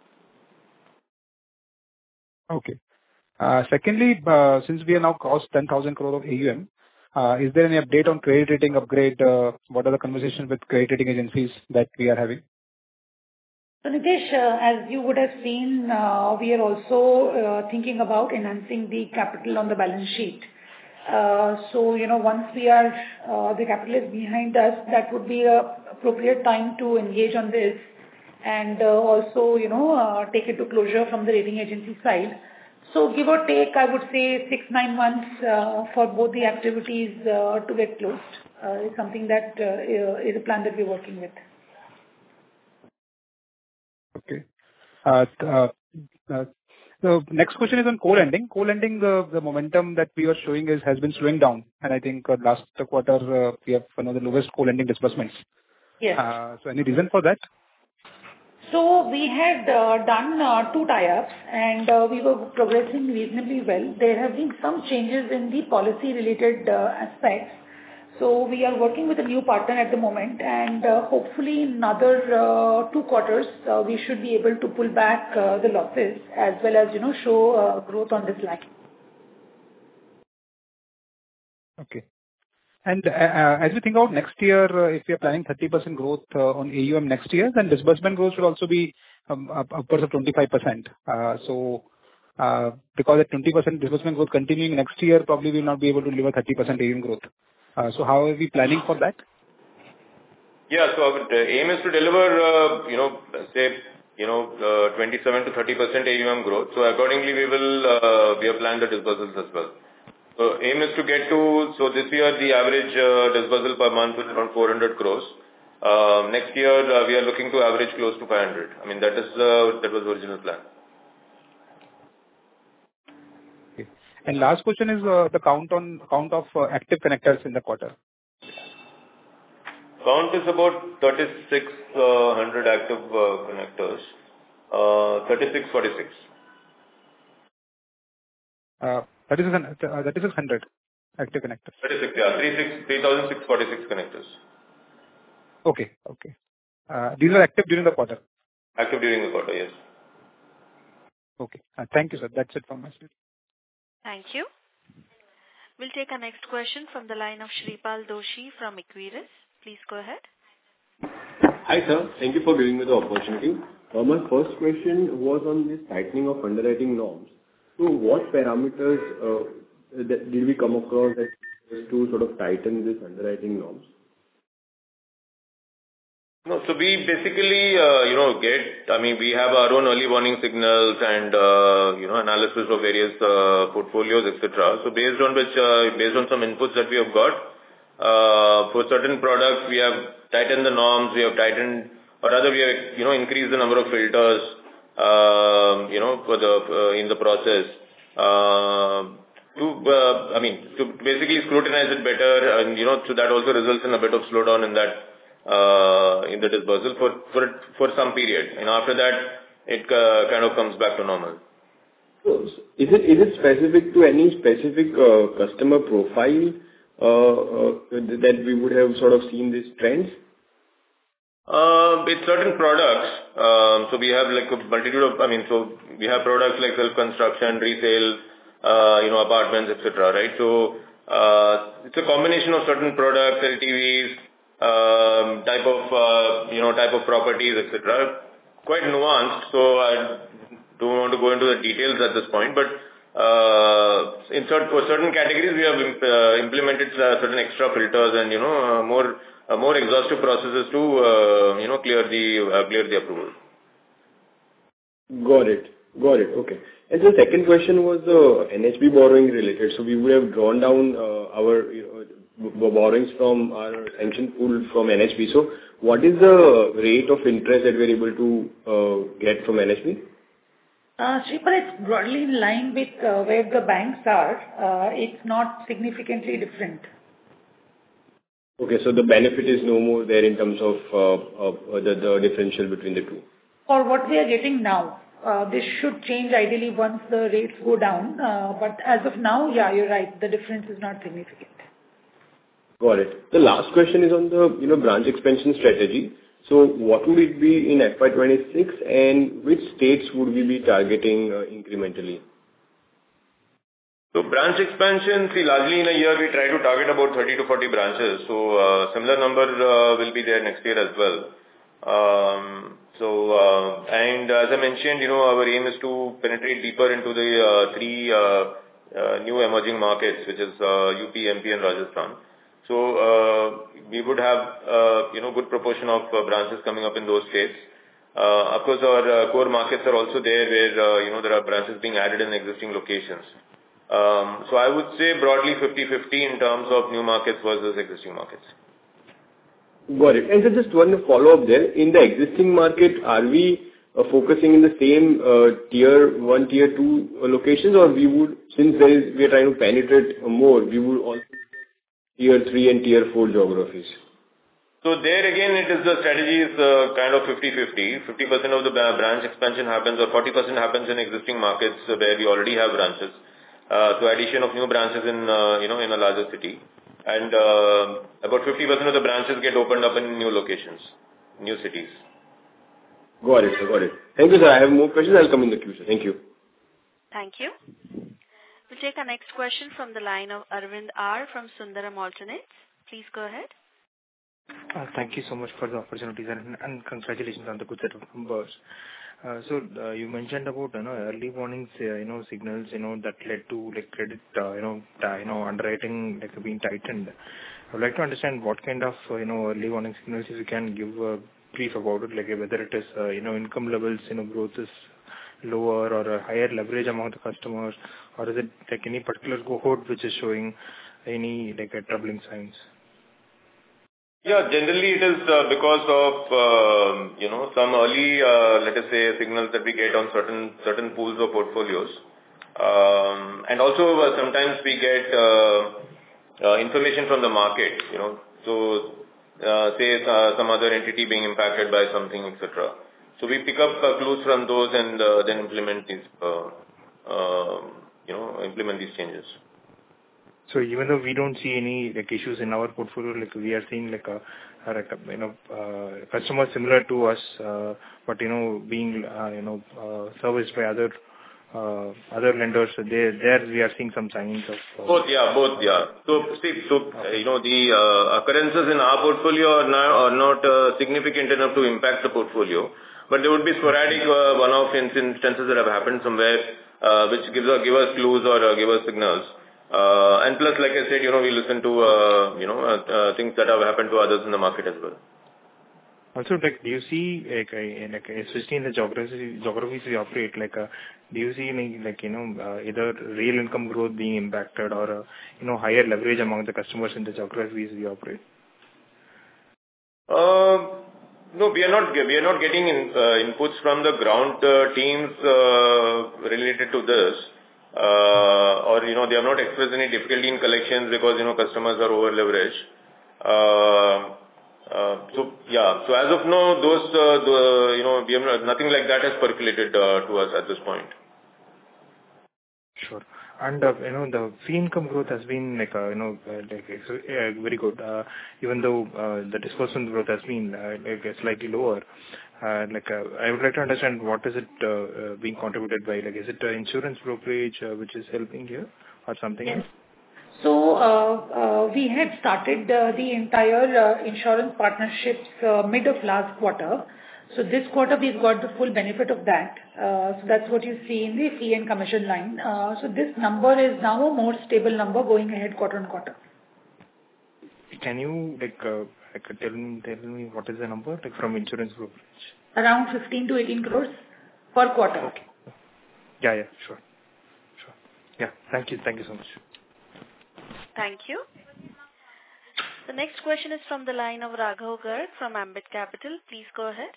Okay. Uh, Secondly, uh, since we are now crossed ten thousand crore of A U M, uh, is there any update on credit rating upgrade? Uh, What are the conversations with credit rating agencies that we are having? So Nitesh, uh, as you would have seen, uh, we are also uh, thinking about enhancing the capital on the balance sheet. Uh, So, you know, once we are, uh, the capital is behind us, that would be a appropriate time to engage on this and uh, also, you know, uh, take it to closure from the rating agency side. So give or take, I would say six, nine months uh, for both the activities uh, to get closed uh, is something that uh, is a plan that we're working with. Okay. Uh, th- uh, uh, The next question is on co-lending. Co-lending, the the momentum that we are showing is has been slowing down, and I think uh, last quarter uh, we have one of the lowest co-lending disbursements. Yes. Uh, So any reason for that? So we had uh, done uh, two tie-ups, and uh, we were progressing reasonably well. There have been some changes in the policy-related uh, aspects. So we are working with a new partner at the moment, and uh, hopefully in another uh, two quarters, uh, we should be able to pull back uh, the losses as well as, you know, show uh, growth on this line. Okay. And uh, uh, as we think about next year, uh, if we are planning thirty percent growth uh, on A U M next year, then disbursement growth should also be um, up- upwards of twenty-five percent. Uh, So, uh, because at twenty percent disbursement growth continuing next year, probably we will not be able to deliver thirty percent A U M growth. Uh, So how are we planning for that? Yeah, so our uh, aim is to deliver, uh, you know, say, you know, uh, twenty-seven to thirty percent A U M growth. So accordingly, we will, uh, we have planned the disbursals as well. So aim is to get to, so this year the average uh, disbursal per month is around four hundred crores. Uh, next year, uh, we are looking to average close to five hundred. I mean, that is, uh, that was the original plan. Okay. And last question is uh, the count on count of uh, active connectors in the quarter. Count is about thirty-six hundred active uh, connectors, uh, thirty-six forty-six. Uh, thirty-six hundred active connectors. thirty-six, yeah, three thousand six hundred forty-six connectors. Okay. Okay. Uh, These are active during the quarter. Active during the quarter, yes. Okay. Uh, Thank you, sir. That's it from my side. Thank you. We'll take our next question from the line of Shreepal Doshi from Equirus. Please go ahead. Hi, sir. Thank you for giving me the opportunity. Uh, my first question was on this tightening of underwriting norms. So what parameters uh, that did we come across that to sort of tighten this underwriting norms? No, so we basically, uh, you know, get, I mean, we have our own early warning signals and, uh, you know, analysis of various uh, portfolios, et cetera. So based on which, uh, based on some inputs that we have got, uh, for certain products, we have tightened the norms, we have tightened, or rather we have, you know, increased the number of filters, uh, you know, for the, uh, in the process, uh, to, uh, I mean, to basically scrutinize it better, and, you know, so that also results in a bit of slowdown in that, Uh, in the dispersal for for for some period, and after that it uh, kind of comes back to normal. So is it is it specific to any specific uh, customer profile uh, uh, that we would have sort of seen these trends? Uh, it's certain products. Um, so we have like a multitude of, I mean, so we have products like self-construction, resale, uh, you know, apartments, et cetera. Right? So uh, it's a combination of certain products, L T Vs. Um, type of, uh, you know, type of properties, et cetera. Quite nuanced, so I don't want to go into the details at this point, but uh, in certain, for certain categories, we have imp uh, implemented uh, certain extra filters and, you know, uh, more uh, more exhaustive processes to, uh, you know, clear the uh, clear the approval. Got it. Got it. Okay. And the second question was the N H B borrowing related. So we would have drawn down uh, our you know, borrowings from our sanction pool from N H B. So what is the rate of interest that we're able to uh, get from N H B? Uh, Shreepal, it's broadly in line with uh, where the banks are. Uh, it's not significantly different. Okay, so the benefit is no more there in terms of uh, uh, the, the differential between the two. Or what we are getting now. Uh, this should change ideally once the rates go down. Uh, but as of now, yeah, you're right. The difference is not significant. Got it. The last question is on the, you know, branch expansion strategy. So what would it be in F Y twenty-six, and which states would we be targeting uh, incrementally? So branch expansion, see, largely in a year, we try to target about thirty to forty branches. So uh, similar number uh, will be there next year as well. Um, so, uh, and as I mentioned, you know, our aim is to penetrate deeper into the uh, three uh, uh, new emerging markets, which is uh, U P, M P and Rajasthan. So, uh, we would have, uh, you know, good proportion of uh, branches coming up in those states. Uh, of course, our uh, core markets are also there where, uh, you know, there are branches being added in existing locations. Um, so I would say broadly fifty fifty in terms of new markets versus existing markets. Got it. And so just one follow-up there. In the existing market, are we uh, focusing in the same uh, tier one, tier two uh, locations, or we would, since there is, we are trying to penetrate more, we would also tier three and tier four geographies? So there again, it is the strategy is uh, kind of fifty fifty. fifty percent of the branch expansion happens, or forty percent happens in existing markets uh, where we already have branches. Uh, so addition of new branches in, uh, you know, in a larger city. And uh, about fifty percent of the branches get opened up in new locations, new cities. Got it, sir. Got it. Thank you, sir. I have more questions. I'll come in the queue, sir. Thank you. Thank you. We'll take our next question from the line of Arvind R. from Sundaram Alternates. Please go ahead. Uh, thank you so much for the opportunities, and, and congratulations on the good set of numbers. Uh, so uh, you mentioned about you know early warnings, uh, you know signals, you know that led to like credit, uh, you know you know underwriting like being tightened. I would like to understand what kind of uh, you know early warning signals, if you can give a brief about it, like whether it is uh, you know income levels, you know growth is lower, or a higher leverage among the customers, or is it like any particular cohort which is showing any like a troubling signs? Yeah, generally it is uh, because of, uh, you know, some early, uh, let us say, signals that we get on certain certain pools of portfolios. Um, and also uh, sometimes we get uh, uh, information from the market, you know, so uh, say uh, some other entity being impacted by something, et cetera. So we pick up uh, clues from those and uh, then implement these, uh, uh, you know, implement these changes. So even though we don't see any like issues in our portfolio, like we are seeing like a, a like a, you know uh, customers similar to us, uh, but you know being uh, you know uh, serviced by other uh, other lenders, there there we are seeing some signs of... Uh, both, yeah, both, yeah. So, see, so, okay. you know, the uh, occurrences in our portfolio are not, are not uh, significant enough to impact the portfolio, but there would be sporadic uh, one-off instances that have happened somewhere, uh, which gives us, give us clues or uh, give us signals. Uh, and plus, like I said, you know, we listen to, uh, you know, uh, uh, things that have happened to others in the market as well. Also, like, do you see, like, uh, like especially in the geographies, geographies we operate, like, uh, do you see, any, like, you know, uh, either real income growth being impacted or, uh, you know, higher leverage among the customers in the geographies we operate? Uh, no, we are not, we are not getting in, uh, inputs from the ground uh, teams uh, related to this. Uh, or, you know, they have not expressed any difficulty in collections because, you know, customers are over-leveraged. Uh, uh, so, yeah, so as of now, those, uh, the, you know, we have not, nothing like that has percolated uh, to us at this point. Sure. And, uh, you know, the fee income growth has been like, uh, you know, uh, like uh, very good, uh, even though uh, the disbursement growth has been uh, like slightly lower. Uh, like, uh, I would like to understand what is it uh, uh, being contributed by? Like, is it uh, insurance brokerage uh, which is helping here or something Yes. else? So, uh, uh, we had started uh, the entire uh, insurance partnerships uh, mid of last quarter. So this quarter we've got the full benefit of that. Uh, so that's what you see in the fee and commission line. Uh, so this number is now a more stable number going ahead quarter on quarter. Can you like, uh, like tell me tell me what is the number like from insurance brokerage? Around fifteen to eighteen crores per quarter. Okay. Yeah, yeah, sure, sure. Yeah, thank you, thank you so much. Thank you. The next question is from the line of Raghav Garg from Ambit Capital. Please go ahead.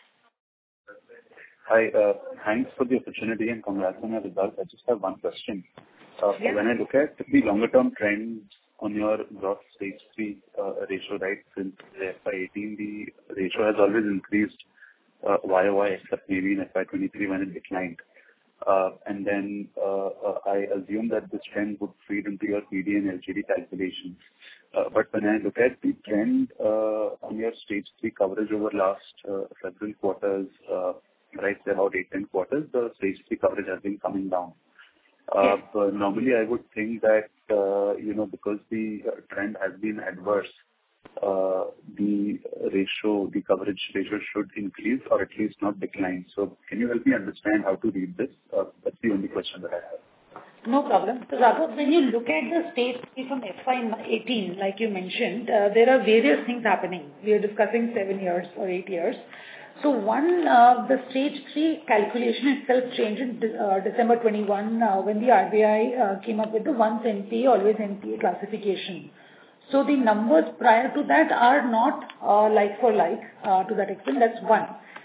Hi, uh, thanks for the opportunity and congrats on your results. I just have one question. Uh, Yeah. When I look at the longer-term trends on your gross stage three uh, ratio, right, since F Y eighteen, the ratio has always increased uh, Y O Y, except maybe in F Y twenty-three when it declined. Uh, and then uh, uh, I assume that this trend would feed into your P D and L G D calculations. Uh, but when I look at the trend uh, on your stage three coverage over last uh, several quarters, uh, right, say about eight, ten quarters, the stage three coverage has been coming down. Uh, Yes. but normally I would think that, uh, you know, because the uh, trend has been adverse, uh, the ratio, the coverage ratio should increase or at least not decline. So can you help me understand how to read this? Uh, That's the only question that I have. No problem. So Raghav, when you look at the stage three from F Y eighteen, like you mentioned, uh, there are various things happening. We are discussing seven years or eight years. So one, uh, the stage three calculation itself changed in de- uh, December twenty-one uh, when the R B I uh, came up with the once N P A, always N P A classification. So the numbers prior to that are not uh, like for like uh, to that extent. That's one.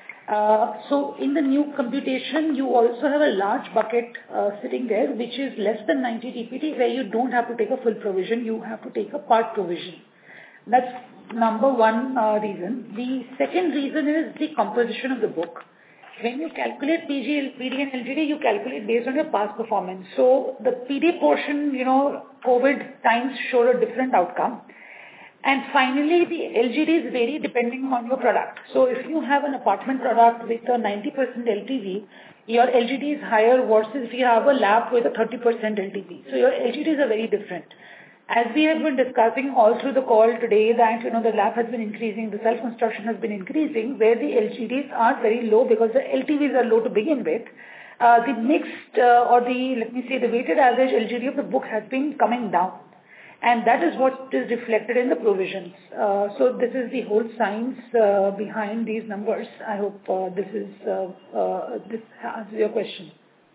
Uh, so in the new computation, you also have a large bucket uh, sitting there, which is less than ninety T P T, where you don't have to take a full provision, you have to take a part provision. That's number one uh, reason. The second reason is the composition of the book. When you calculate P G, P D and L G D, you calculate based on your past performance. So the P D portion, you know, COVID times showed a different outcome. And finally, the L G Ds vary depending on your product. So if you have an apartment product with a ninety percent L T V, your L G D is higher versus if you have a lap with a thirty percent L T V. So your L G Ds are very different. As we have been discussing all through the call today that, you know, the lap has been increasing, the self-construction has been increasing, where the L G Ds are very low because the L T Vs are low to begin with. Uh, the mixed uh, or the, let me say, the weighted average L G D of the book has been coming down. And that is what is reflected in the provisions. Uh, so this is the whole science uh, behind these numbers. I hope uh, this is uh, uh, this answers your question.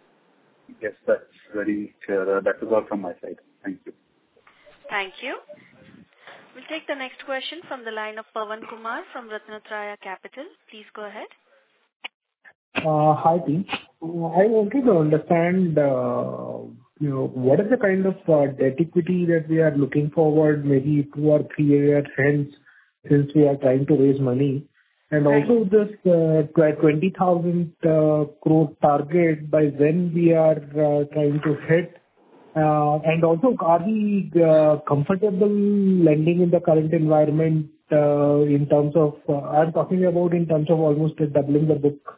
Yes, that's very clear. Uh, That is all from my side. Thank you. Thank you. We'll take the next question from the line of Pawan Kumar from Ratnatraya Capital. Please go ahead. Uh, Hi, team. Uh, I wanted to understand, uh, you know, what is the kind of uh, debt equity that we are looking forward, maybe two or three years hence, since we are trying to raise money, and also this uh, twenty thousand uh, crore target, by when we are uh, trying to hit. Uh, And also, are we uh, comfortable lending in the current environment uh, in terms of, uh, I'm talking about in terms of almost doubling the book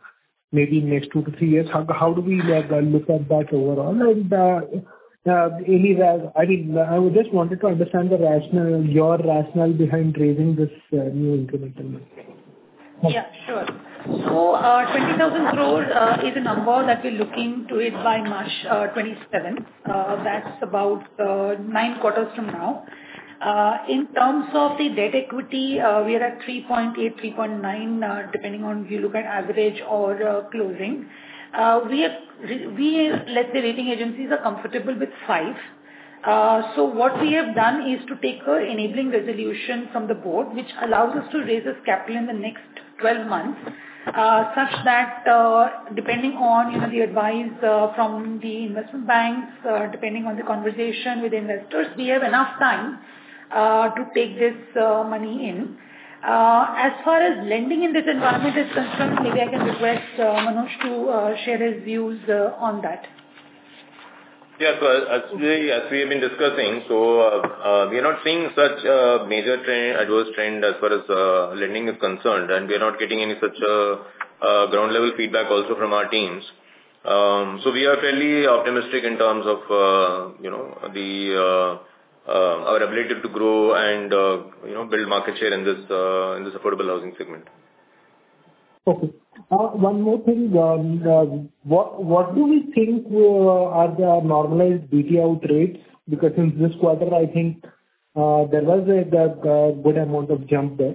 maybe next two to three years? How how do we like, uh, look at that overall? And uh, uh, any, ra- I mean, I would just wanted to understand the rationale, your rationale behind raising this uh, new incremental money. Yeah, sure. So, uh, twenty thousand crore uh, is a number that we're looking to it by March uh, twenty-seven. Uh, That's about uh, nine quarters from now. Uh, In terms of the debt equity, uh, we are at three point eight, three point nine, uh, depending on if you look at average or uh, closing. Uh, We are, we, let's say, rating agencies are comfortable with five. Uh, So what we have done is to take a enabling resolution from the board, which allows us to raise this capital in the next twelve months, uh, such that, uh, depending on, you know, the advice uh, from the investment banks, uh, depending on the conversation with investors, we have enough time uh, to take this uh, money in. Uh, As far as lending in this environment is concerned, maybe I can request uh, Manoj to uh, share his views uh, on that. Yeah, so as we, as we have been discussing, so uh, uh, we are not seeing such a major trend, adverse trend as far as uh, lending is concerned, and we are not getting any such uh, uh, ground level feedback also from our teams. Um, so we are fairly optimistic in terms of uh, you know the uh, uh, our ability to grow and uh, you know build market share in this uh, in this affordable housing segment. Okay. Uh, One more thing. um, uh, What what do we think uh, are the normalized B T out rates? Because in this quarter, I think uh, there was a a good amount of jump there.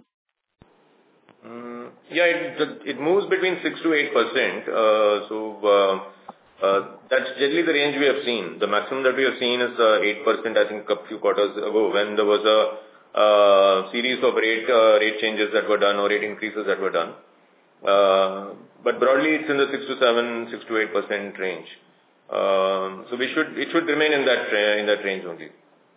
Mm, Yeah, it it moves between six to eight percent. Uh, So uh, uh, that's generally the range we have seen. The maximum that we have seen is uh, eight percent, I think, a few quarters ago, when there was a uh, series of rate uh, rate changes that were done or rate increases that were done. Uh, But broadly, it's in the six to seven, six to eight percent range. Um, So we should it should remain in that ra- in that range only.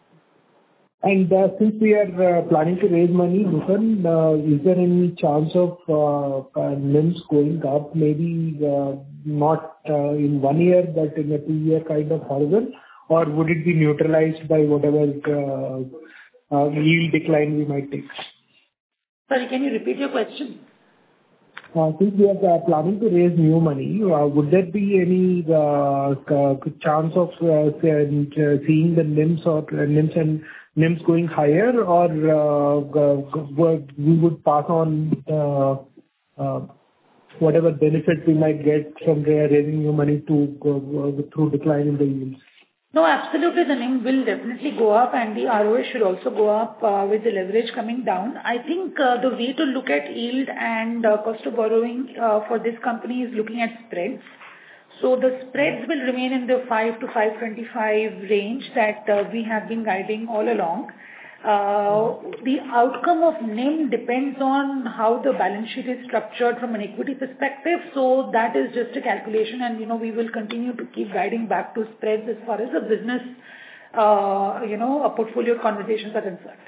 And uh, since we are uh, planning to raise money, Nupur, uh, is there any chance of uh, uh, N I Ms going up, maybe uh, not uh, in one year, but in a two-year kind of horizon? Or would it be neutralized by whatever uh, uh, yield decline we might take? Sorry, can you repeat your question? Uh, Since we are uh, planning to raise new money, uh, would there be any uh, c- chance of uh, se- seeing the N I Ms or uh, N I Ms and N I Ms going higher, or uh, g- g- would- we would pass on uh, uh, whatever benefit we might get from ra- raising new money to go through decline in the yields? No, absolutely, the N I M will definitely go up, and the R O A should also go up uh, with the leverage coming down. I think uh, the way to look at yield and uh, cost of borrowing uh, for this company is looking at spreads. So the spreads will remain in the five to five twenty-five range that uh, we have been guiding all along. Uh, the outcome of N I M depends on how the balance sheet is structured from an equity perspective. So that is just a calculation, and you know we will continue to keep guiding back to spreads as far as the business, uh, you know, a portfolio conversations are concerned.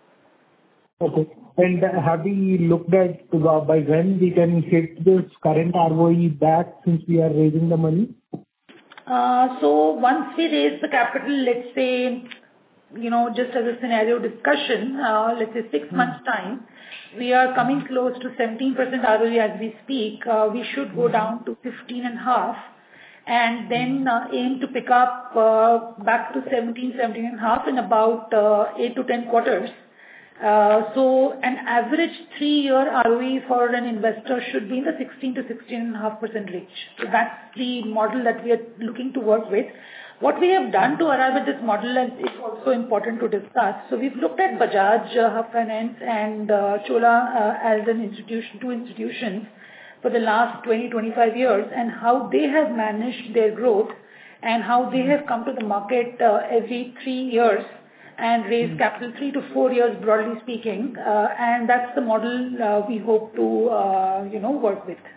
Okay. And uh, have we looked at uh, by when we can hit this current R O E back since we are raising the money? Uh, so once we raise the capital, let's say, you know, just as a scenario discussion, uh, let's say six mm. months time, we are coming close to seventeen percent R O E as we speak. Uh, we should go down to fifteen and a half, and then uh, aim to pick up uh, back to seventeen, seventeen and a half in about uh, eight to ten quarters. Uh, so an average three-year R O E for an investor should be in the sixteen to sixteen and a half percent range. So that's the model that we are looking to work with. What we have done to arrive at this model is also important to discuss. So we've looked at Bajaj uh, Finance and uh, Chola uh, as an institution, two institutions for the last twenty, twenty-five years, and how they have managed their growth and how they have come to the market uh, every three years and raise capital three to four years, broadly speaking. Uh, and that's the model uh, we hope to, uh, you know, work with.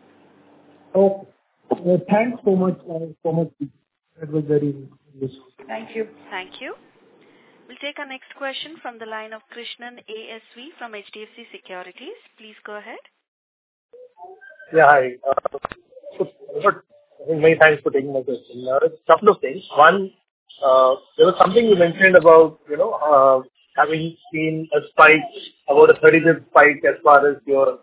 Oh, uh, thanks so much, uh, so much. That was very useful. Thank you. Thank you. We'll take our next question from the line of Krishnan A S V from H D F C Securities. Please go ahead. Yeah, hi. Uh, so, many thanks for taking my question. Uh, a couple of things. One, uh, there was something you mentioned about, you know, uh, having seen a spike, about a thirty bit spike as far as your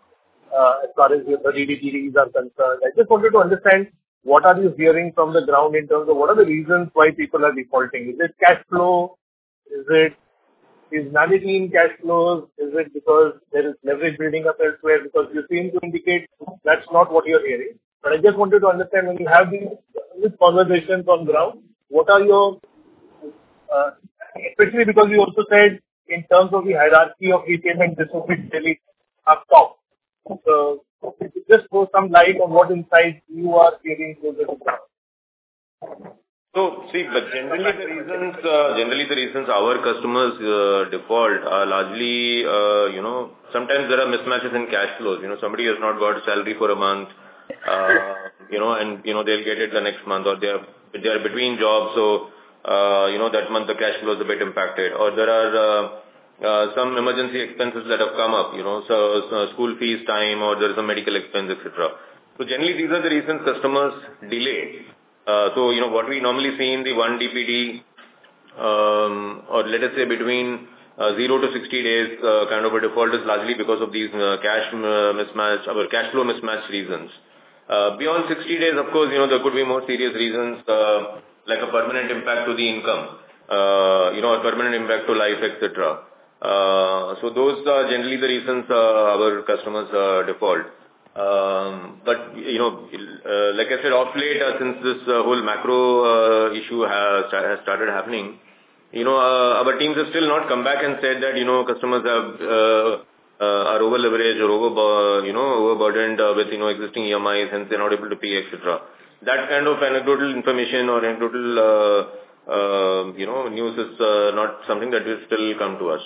uh, as far as your thirty D G Ds are concerned. I just wanted to understand what are you hearing from the ground in terms of what are the reasons why people are defaulting? Is it cash flow? Is it seasonality in cash flows? Is it because there is leverage building up elsewhere? Because you seem to indicate that's not what you're hearing. But I just wanted to understand when you have these, these conversations on ground, what are your, uh, especially because you also said in terms of the hierarchy of repayment, this would be really up top. So if you just throw some light on what insights you are hearing closer to ground. So, see, but generally the reasons, uh, generally the reasons our customers uh, default are largely, uh, you know, sometimes there are mismatches in cash flows. You know, somebody has not got salary for a month, uh, you know, and, you know, they'll get it the next month, or they are, they are between jobs, so, uh, you know, that month the cash flow is a bit impacted. Or there are uh, uh, some emergency expenses that have come up, you know, so, so school fees time, or there is a medical expense, et cetera. So generally these are the reasons customers delay. Uh, so, you know, what we normally see in the one D P D, um, or let us say between uh, zero to sixty days uh, kind of a default is largely because of these uh, cash uh, mismatch, or cash flow mismatch reasons. Uh, beyond sixty days, of course, you know, there could be more serious reasons, uh, like a permanent impact to the income, uh, you know, a permanent impact to life, et cetera. Uh, so those are generally the reasons uh, our customers uh, default. Um, but, you know, uh, like I said, off late, uh, since this uh, whole macro uh, issue has, has started happening, you know, uh, our teams have still not come back and said that, you know, customers have, uh, uh, are over leveraged or over, you know, overburdened uh, with, you know, existing E M Is, hence they're not able to pay, et cetera. That kind of anecdotal information or anecdotal, uh, uh, you know, news is uh, not something that will still come to us.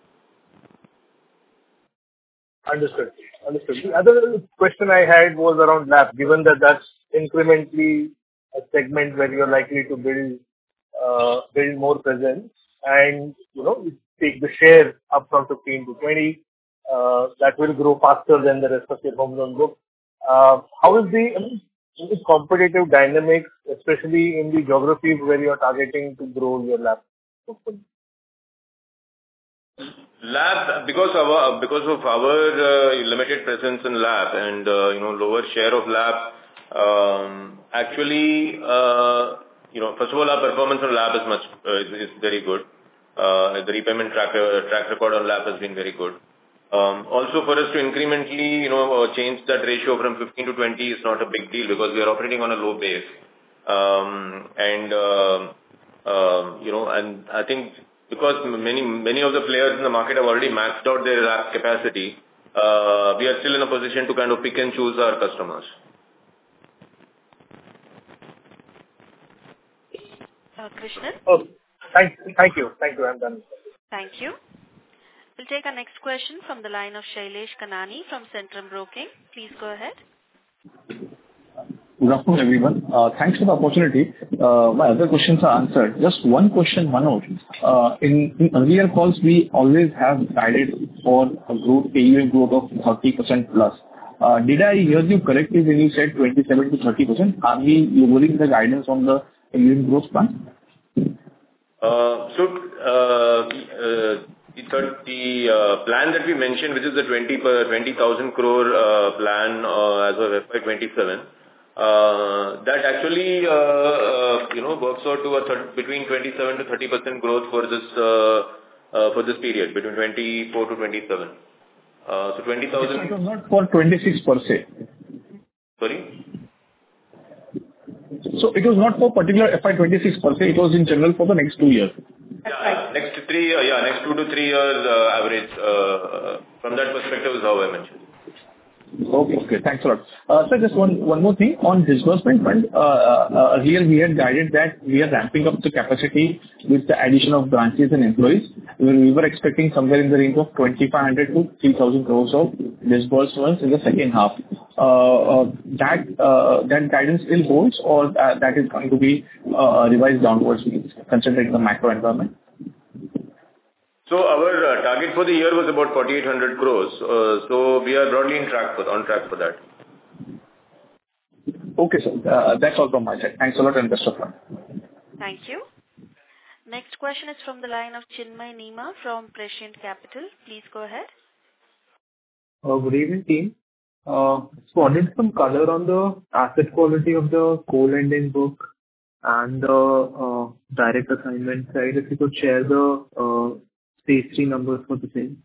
Understood. Understood. The other question I had was around LAP, given that that's incrementally a segment where you're likely to build uh, build more presence and, you know, take the share up from fifteen to twenty, uh, that will grow faster than the rest of your home loan book. Uh, How is the, I mean, the competitive dynamics, especially in the geographies where you're targeting to grow your LAP portfolio? LAP, because of our, because of our uh, limited presence in LAP and, uh, you know, lower share of LAP, um, actually, uh, you know, first of all, our performance on LAP is much, uh, is, is very good. Uh, the repayment track, uh, track record on LAP has been very good. Um, also, for us to incrementally, you know, uh, change that ratio from fifteen to twenty is not a big deal because we are operating on a low base. Um, and, uh, uh, you know, and I think because many many of the players in the market have already maxed out their LAP capacity, uh, we are still in a position to kind of pick and choose our customers. Uh, Krishnan? Oh, thank, thank you. Thank you. I'm done. Thank you. We'll take our next question from the line of Shailesh Kanani from Centrum Broking. Please go ahead. Good afternoon, everyone. Uh, Thanks for the opportunity. Uh, My other questions are answered. Just one question, Manoj. Uh, In in earlier calls, we always have guided for a growth, A U M growth of thirty percent plus. Uh, Did I hear you correctly when you said twenty-seven to thirty percent? Are we lowering the guidance on the A U M growth plan? Uh, So, uh, uh, the the, uh, plan that we mentioned, which is the twenty thousand crore uh, plan uh, as of F Y twenty-seven, Uh, that actually, uh, uh, you know, works out to a third, between twenty-seven to thirty percent growth for this, uh, uh, for this period, between twenty-four to twenty-seven. Uh, so twenty thousand. It was not for twenty-six per se. Sorry? So it was not for particular F Y twenty-six per se, it was in general for the next two years. Yeah, next three, uh, yeah, next two to three years, uh, average, uh, from that perspective is how I mentioned. Okay. Okay. Thanks a lot. Uh, Sir, just one one more thing. On disbursement front, uh, uh, earlier we had guided that we are ramping up the capacity with the addition of branches and employees. We we were expecting somewhere in the range of twenty-five hundred to three thousand crores of disbursements in the second half. Uh, uh, That uh, that guidance still holds or uh, that is going to be uh, revised downwards considering the macro environment? So our uh, target for the year was about forty-eight hundred crores. Uh, so we are broadly in track for, on track for that. Okay, sir. Uh, that's all from my side. Thanks a lot and best of luck. Thank you. Next question is from the line of Chinmay Neema from Prescient Capital. Please go ahead. Uh, good evening, team. Uh, so wanted some color on the asset quality of the co-lending book and the uh, direct assignment side. If you could share the uh, stage three numbers for the same.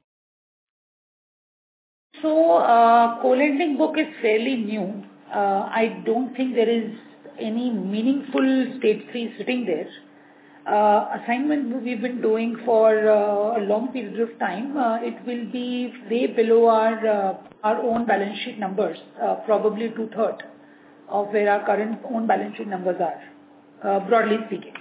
So, uh, co-lending book is fairly new. Uh, I don't think there is any meaningful stage three sitting there. Uh, assignment we've been doing for uh, a long period of time, uh, it will be way below our uh, our own balance sheet numbers, uh, probably two-thirds of where our current own balance sheet numbers are, uh, broadly speaking.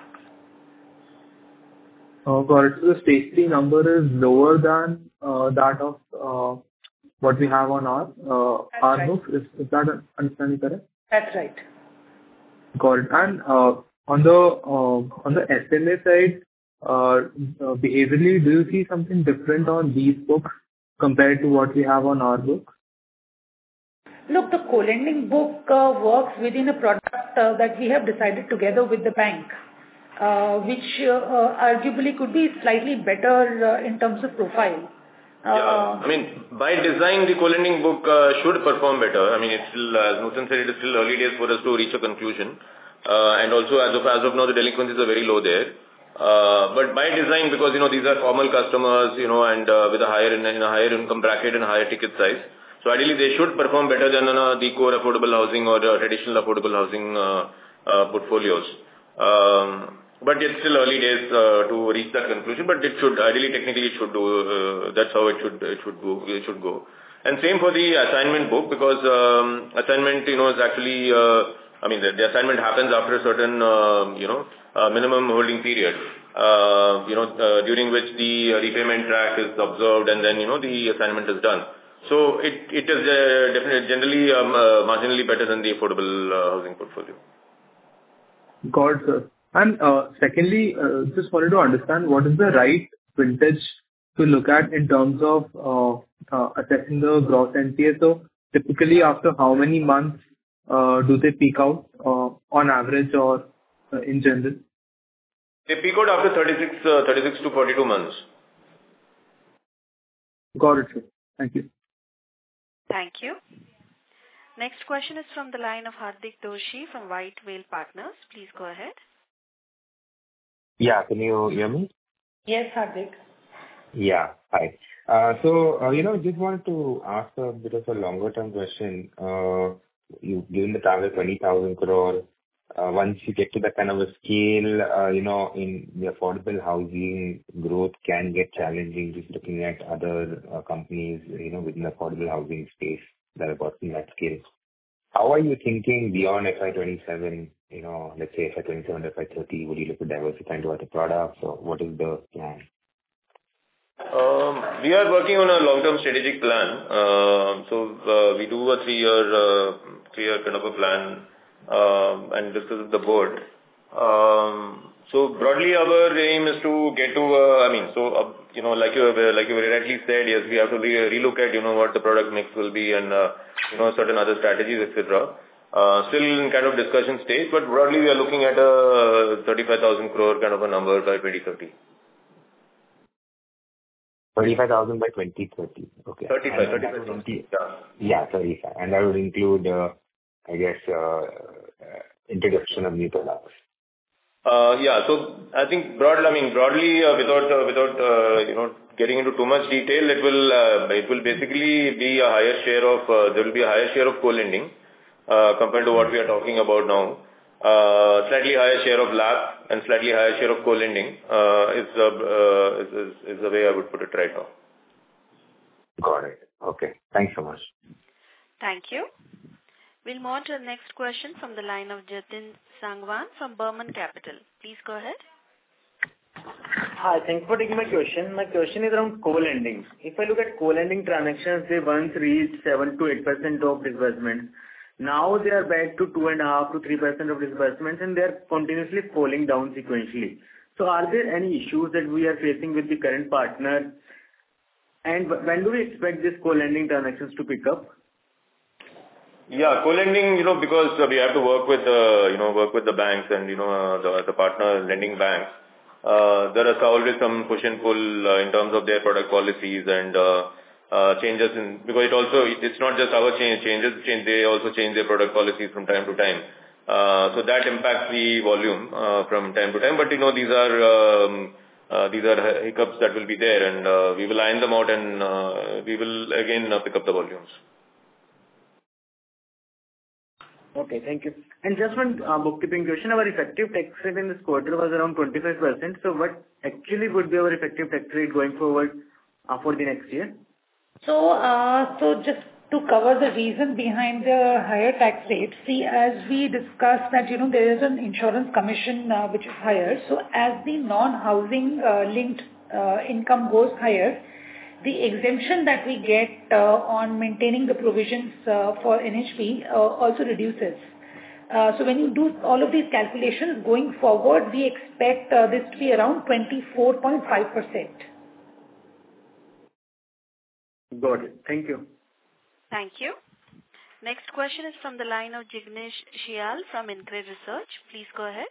Uh, got it. So the stage three number is lower than uh, that of uh, what we have on our uh, our right. books. Is, is that understanding correct? That's right. Got it. And uh, on the uh, on the S M A side, uh, uh, behaviorally, do you see something different on these books compared to what we have on our books? Look, the co-lending book uh, works within a product uh, that we have decided together with the bank, uh, which uh, uh, arguably could be slightly better uh, in terms of profile. Uh, yeah, I mean, by design, the co-lending book uh, should perform better. I mean, it's still, as Nuthan said, it is still early days for us to reach a conclusion. Uh, and also, as of, as of now, the delinquencies are very low there. Uh, but by design, because, you know, these are formal customers, you know, and uh, with a higher, in, in a higher income bracket and higher ticket size. So ideally, they should perform better than uh, the core affordable housing or uh, traditional affordable housing uh, uh, portfolios. Um, but it's still early days uh, to reach that conclusion. But it should ideally, technically, it should do. Uh, that's how it should it should go. It should go. And same for the assignment book, because um, assignment, you know, is actually. Uh, I mean, the, the assignment happens after a certain, uh, you know, uh, minimum holding period. Uh, you know, uh, during which the repayment track is observed, and then you know the assignment is done. So it it is uh, definitely generally um, uh, marginally better than the affordable uh, housing portfolio. Got it, sir. And uh, secondly, uh, just wanted to understand what is the right vintage to look at in terms of uh, uh, assessing the gross N P A. So typically, after how many months uh, do they peak out uh, on average or uh, in general? They peak out after thirty-six, uh, thirty-six to forty-two months. Got it, sir. Thank you. Thank you. Next question is from the line of Hardik Doshi from White Whale Partners. Please go ahead. Yeah, can you hear me? Yes, Hardik. Yeah, hi. Uh, so, uh, you know, just wanted to ask a bit of a longer term question. Uh, you've given the target twenty thousand crore. Uh, once you get to that kind of a scale, uh, you know, in the affordable housing, growth can get challenging, just looking at other uh, companies, you know, within the affordable housing space that have gotten that scale. How are you thinking beyond F Y twenty-seven, you know, let's say F Y twenty-seven, F Y thirty, would you look at diversifying to other products, or what is the plan? Um, we are working on a long-term strategic plan. Uh, so uh, we do a three-year, uh, three-year kind of a plan. Um, and discuss with the board. Um, so broadly, our aim is to get to, uh, I mean, so, uh, you know, like you like you very rightly said, yes, we have to re- relook at, you know, what the product mix will be and, uh, you know, certain other strategies, et cetera. Uh, still in kind of discussion stage, but broadly we are looking at a thirty-five thousand crore kind of a number by twenty thirty. thirty-five thousand by twenty thirty. Okay. thirty-five, thirty-five. Include, yeah. yeah, thirty-five. And that would include, uh, I guess, uh, uh, introduction of new products. Uh, yeah, so I think broadly, I mean, broadly, uh, without, uh, without, uh, you know, getting into too much detail, it will, uh, it will basically be a higher share of, uh, there will be a higher share of co-lending, uh, compared to what we are talking about now. Uh, slightly higher share of L A P and slightly higher share of co-lending, uh, is, uh, uh, is, is, is the way I would put it right now. Got it. Okay. Thanks so much. Thank you. We'll move on to the next question from the line of Jatin Sangwan from Burman Capital. Please go ahead. Hi, thanks for taking my question. My question is around co-lending. If I look at co-lending transactions, they once reached seven to eight percent of disbursements. Now they are back to two point five to three percent of disbursements, and they are continuously falling down sequentially. So are there any issues that we are facing with the current partner? And when do we expect these co-lending transactions to pick up? Yeah, co-lending, you know, because uh, we have to work with, uh, you know, work with the banks and, you know, uh, the, the partner lending banks. Uh, there is always some push and pull uh, in terms of their product policies and, uh, uh, changes in, because it also, it's not just our change, changes, change, they also change their product policies from time to time. Uh, so that impacts the volume uh, from time to time. But, you know, these are um, uh, these are hiccups that will be there, and uh, we will iron them out, and uh, we will again uh, pick up the volumes. Okay, thank you. And just one uh, bookkeeping question. Our effective tax rate in this quarter was around twenty-five percent. So what actually would be our effective tax rate going forward uh, for the next year? So, uh, so just to cover the reason behind the higher tax rate, see, as we discussed that, you know, there is an insurance commission uh, which is higher. So as the non-housing uh, linked uh, income goes higher, the exemption that we get uh, on maintaining the provisions uh, for N H B uh, also reduces. Uh, so when you do all of these calculations going forward, we expect uh, this to be around twenty-four point five percent. Got it. Thank you. Thank you. Next question is from the line of Jignesh Shial from InCred Research. Please go ahead.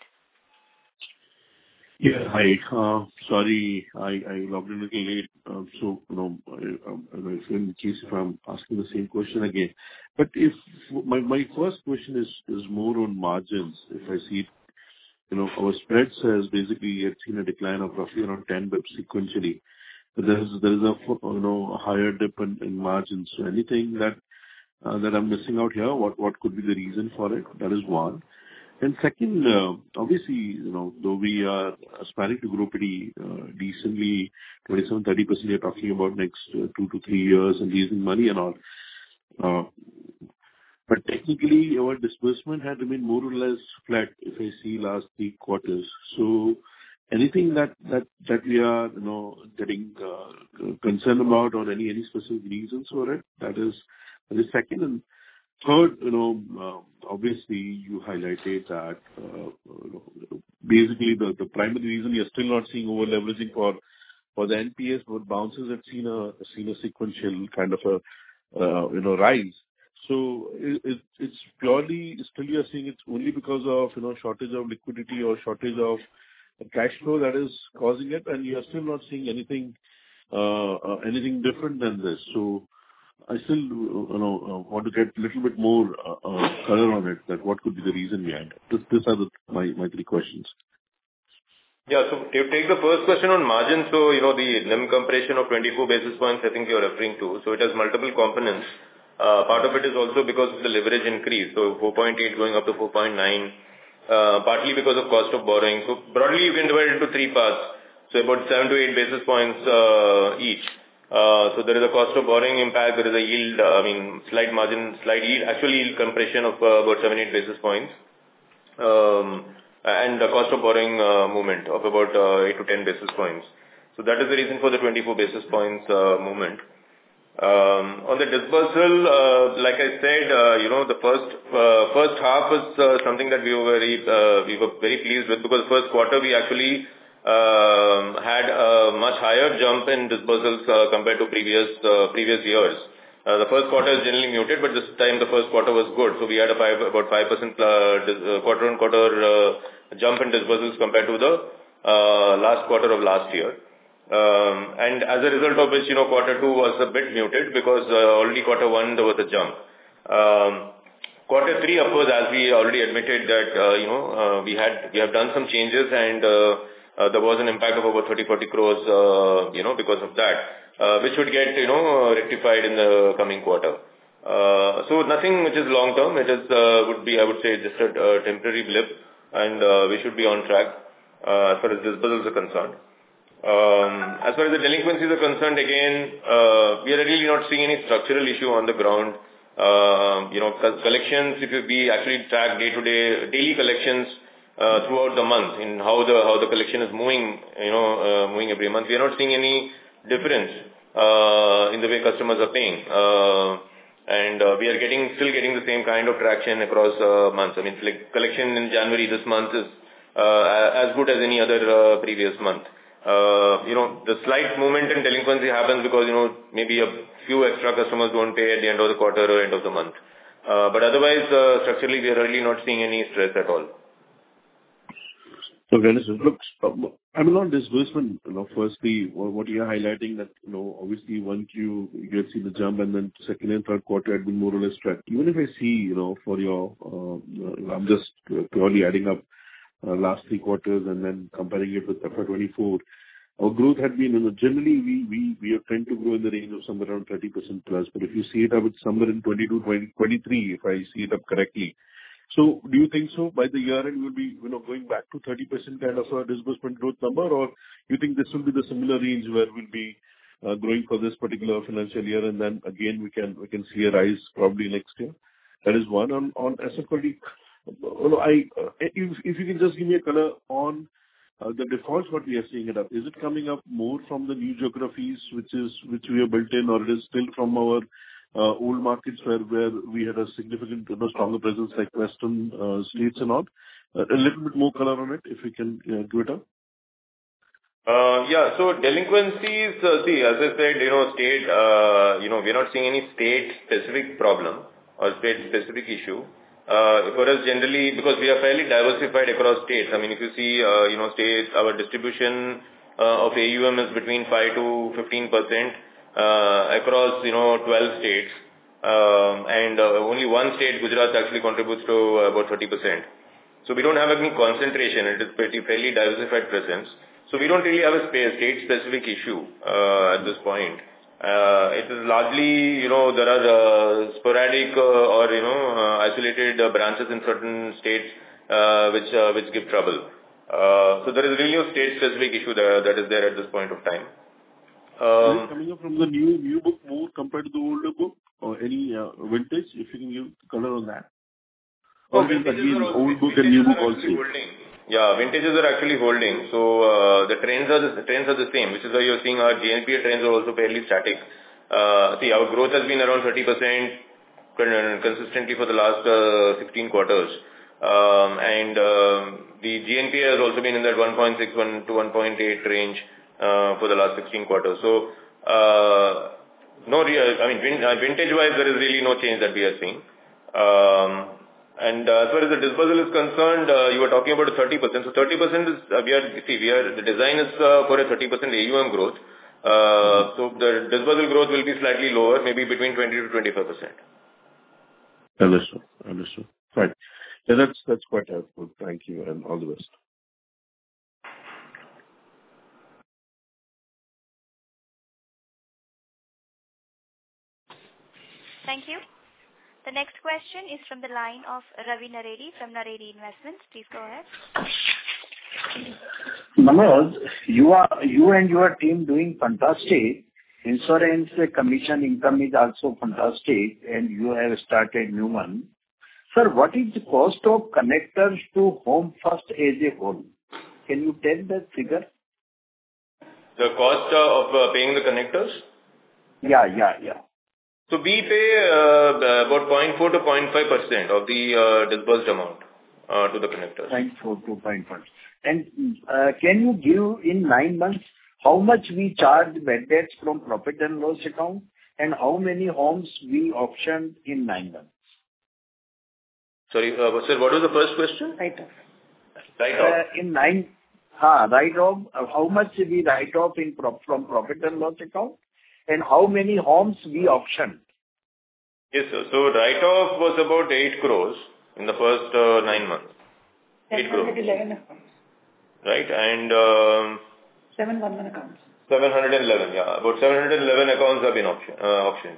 Yeah, hi. Uh, sorry, I, I logged in a little late, um, so, you know, I, I, I in case if I'm asking the same question again. But if my, my first question is, is more on margins. If I see, you know, our spreads has basically had seen a decline of roughly around ten bips sequentially. But there is, there is a, you know, a higher dip in, in margins. So anything that, uh, that I'm missing out here, what, what could be the reason for it? That is one. And second, uh, obviously, you know, though we are aspiring to grow pretty uh, decently, twenty-seven to thirty percent, you're talking about next uh, two to three years and raising money and all. Uh, but technically, our disbursement had remained more or less flat if I see last three quarters. So anything that, that, that we are, you know, getting uh, concerned about or any, any specific reasons for it, that is, that is second. And third, you know, uh, obviously you highlighted that uh, you know, basically the, the primary reason you're still not seeing over leveraging for for the N P S, but bounces have seen a seen a sequential kind of a uh, you know rise. So it, it, it's purely still you're seeing it's only because of you know shortage of liquidity or shortage of cash flow that is causing it, and you are still not seeing anything uh, uh, anything different than this. So I still, you know, want to get a little bit more uh, uh, color on it, that what could be the reason behind it. This, these are the, my, my three questions. Yeah, so to take the first question on margin, so, you know, the N I M compression of twenty-four basis points, I think you're referring to. So it has multiple components. Uh, part of it is also because of the leverage increase. So four point eight going up to four point nine, uh, partly because of cost of borrowing. So broadly, you can divide it into three parts. So about seven to eight basis points uh, each. Uh, so there is a cost of borrowing impact, there is a yield, uh, I mean, slight margin, slight yield, actually yield compression of uh, about seven to eight basis points. Um, and the cost of borrowing uh, movement of about uh, eight to ten basis points. So that is the reason for the twenty-four basis points uh, movement. Um, on the dispersal, uh, like I said, uh, you know, the first uh, first half was uh, something that we were very uh, we were very pleased with, because first quarter we actually Um, had a much higher jump in disbursals uh, compared to previous uh, previous years. Uh, the first quarter is generally muted, but this time the first quarter was good. So we had a five, about five percent uh, uh, quarter-on-quarter uh, jump in disbursals compared to the uh, last quarter of last year. Um, and as a result of which, you know, quarter two was a bit muted, because uh, already quarter one there was a jump. Um, quarter three, of course, as we already admitted that, uh, you know, uh, we had we have done some changes, and uh, Uh, there was an impact of about thirty to forty crores, uh, you know, because of that, uh, which would get, you know, rectified in the coming quarter. Uh, so nothing which is long term. It is, uh, would be, I would say, just a, a temporary blip, and uh, we should be on track uh, as far as disbursements are concerned. Um, as far as the delinquencies are concerned, again, uh, we are really not seeing any structural issue on the ground. Uh, you know, collections, if you be actually track day to day, daily collections, Uh, throughout the month, in how the how the collection is moving, you know, uh, moving every month. We are not seeing any difference uh, in the way customers are paying, uh, and uh, we are getting still getting the same kind of traction across uh, months. I mean, like collection in January this month is uh, as good as any other uh, previous month. Uh, you know, the slight movement in delinquency happens because, you know, maybe a few extra customers don't pay at the end of the quarter or end of the month. Uh, but otherwise, uh, structurally, we are really not seeing any stress at all. Okay, listen, look, I mean, on disbursement, you know, firstly, what you are highlighting that, you know, obviously one Q, you have seen the jump, and then second and third quarter had been more or less tracked. Even if I see, you know, for your, uh, I'm just purely adding up uh, last three quarters and then comparing it with F Y twenty-four, our growth had been, you know, generally we we we are trying to grow in the range of somewhere around thirty percent plus. But if you see it up, it's somewhere in twenty-two, twenty, twenty-three, if I see it up correctly. So do you think so by the year end we'll be, you know, going back to thirty percent kind of a disbursement growth number, or you think this will be the similar range where we'll be uh, growing for this particular financial year, and then again we can we can see a rise probably next year? That is one. On on asset quality, you know, I uh, if if you can just give me a color on uh, the defaults what we are seeing it up. Is it coming up more from the new geographies which is which we have built in, or it is still from our Uh, old markets where where we had a significant, you know, stronger presence like western uh, states and all? Uh, a little bit more color on it, if we can uh, give it up. Uh, yeah. So delinquencies, uh, see, as I said, you know, state, uh, you know, we're not seeing any state-specific problem or state-specific issue. Uh, for us, generally, because we are fairly diversified across states. I mean, if you see, uh, you know, states, our distribution uh, of A U M is between five to fifteen percent. Uh, across, you know, twelve states, um, and uh, only one state, Gujarat, actually contributes to uh, about thirty percent. So we don't have any concentration. It is pretty fairly diversified presence. So we don't really have a state-specific issue uh, at this point. Uh, it is largely, you know, there are uh, sporadic uh, or, you know, uh, isolated uh, branches in certain states uh, which uh, which give trouble. Uh, so there is really no state-specific issue that, that is there at this point of time. Um, is it coming up from the new new book more compared to the older book, or any uh, vintage? If you can give color on that. Or oh, again, also, old book and new book also. Holding. Yeah, vintages are actually holding. So uh, the trends are the, the trends are the same, which is why you're seeing our G N P A trends are also fairly static. Uh, see, our growth has been around thirty percent consistently for the last uh, sixteen quarters. Um, and um, the G N P A has also been in that one point six one to one point eight range uh, for the last sixteen quarters. So, uh, no real, I mean, vin uh, vintage-wise, there is really no change that we are seeing. Um, and uh, as far as the disbursal is concerned, uh, you were talking about a thirty percent. So thirty percent is, uh, we are, see, we are, the design is uh, for a thirty percent A U M growth. Uh, so the disbursal growth will be slightly lower, maybe between twenty to twenty-five percent. Understood. Understood. Fine. Yeah, that's, that's quite helpful. Thank you, and all the best. Thank you. The next question is from the line of Ravi Naredi from Naredi Investments. Please go ahead. Manoj, you are, you and your team doing fantastic. Insurance commission income is also fantastic, and you have started new one. Sir, what is the cost of connectors to Home First as a whole? Can you tell that figure? The cost uh, of uh, paying the connectors? Yeah, yeah, yeah. So we pay uh, about zero point four to zero point five percent of the uh, disbursed amount uh, to the connectors. zero point four to zero point five. And uh, can you give in nine months how much we charge bad debts from profit and loss account, and how many homes we auctioned in nine months? Sorry, uh, sir, what was the first question? Write-off. Write-off. Uh, in nine, ah, write-off, uh, how much we write off in pro from profit and loss account, and how many homes we auctioned? Yes, sir. So write-off was about eight crores in the first uh, nine months. eight crores. eleven accounts. Right, and um, seven one one accounts. seven hundred eleven, yeah. About seven hundred eleven accounts have been auction, uh, auctioned.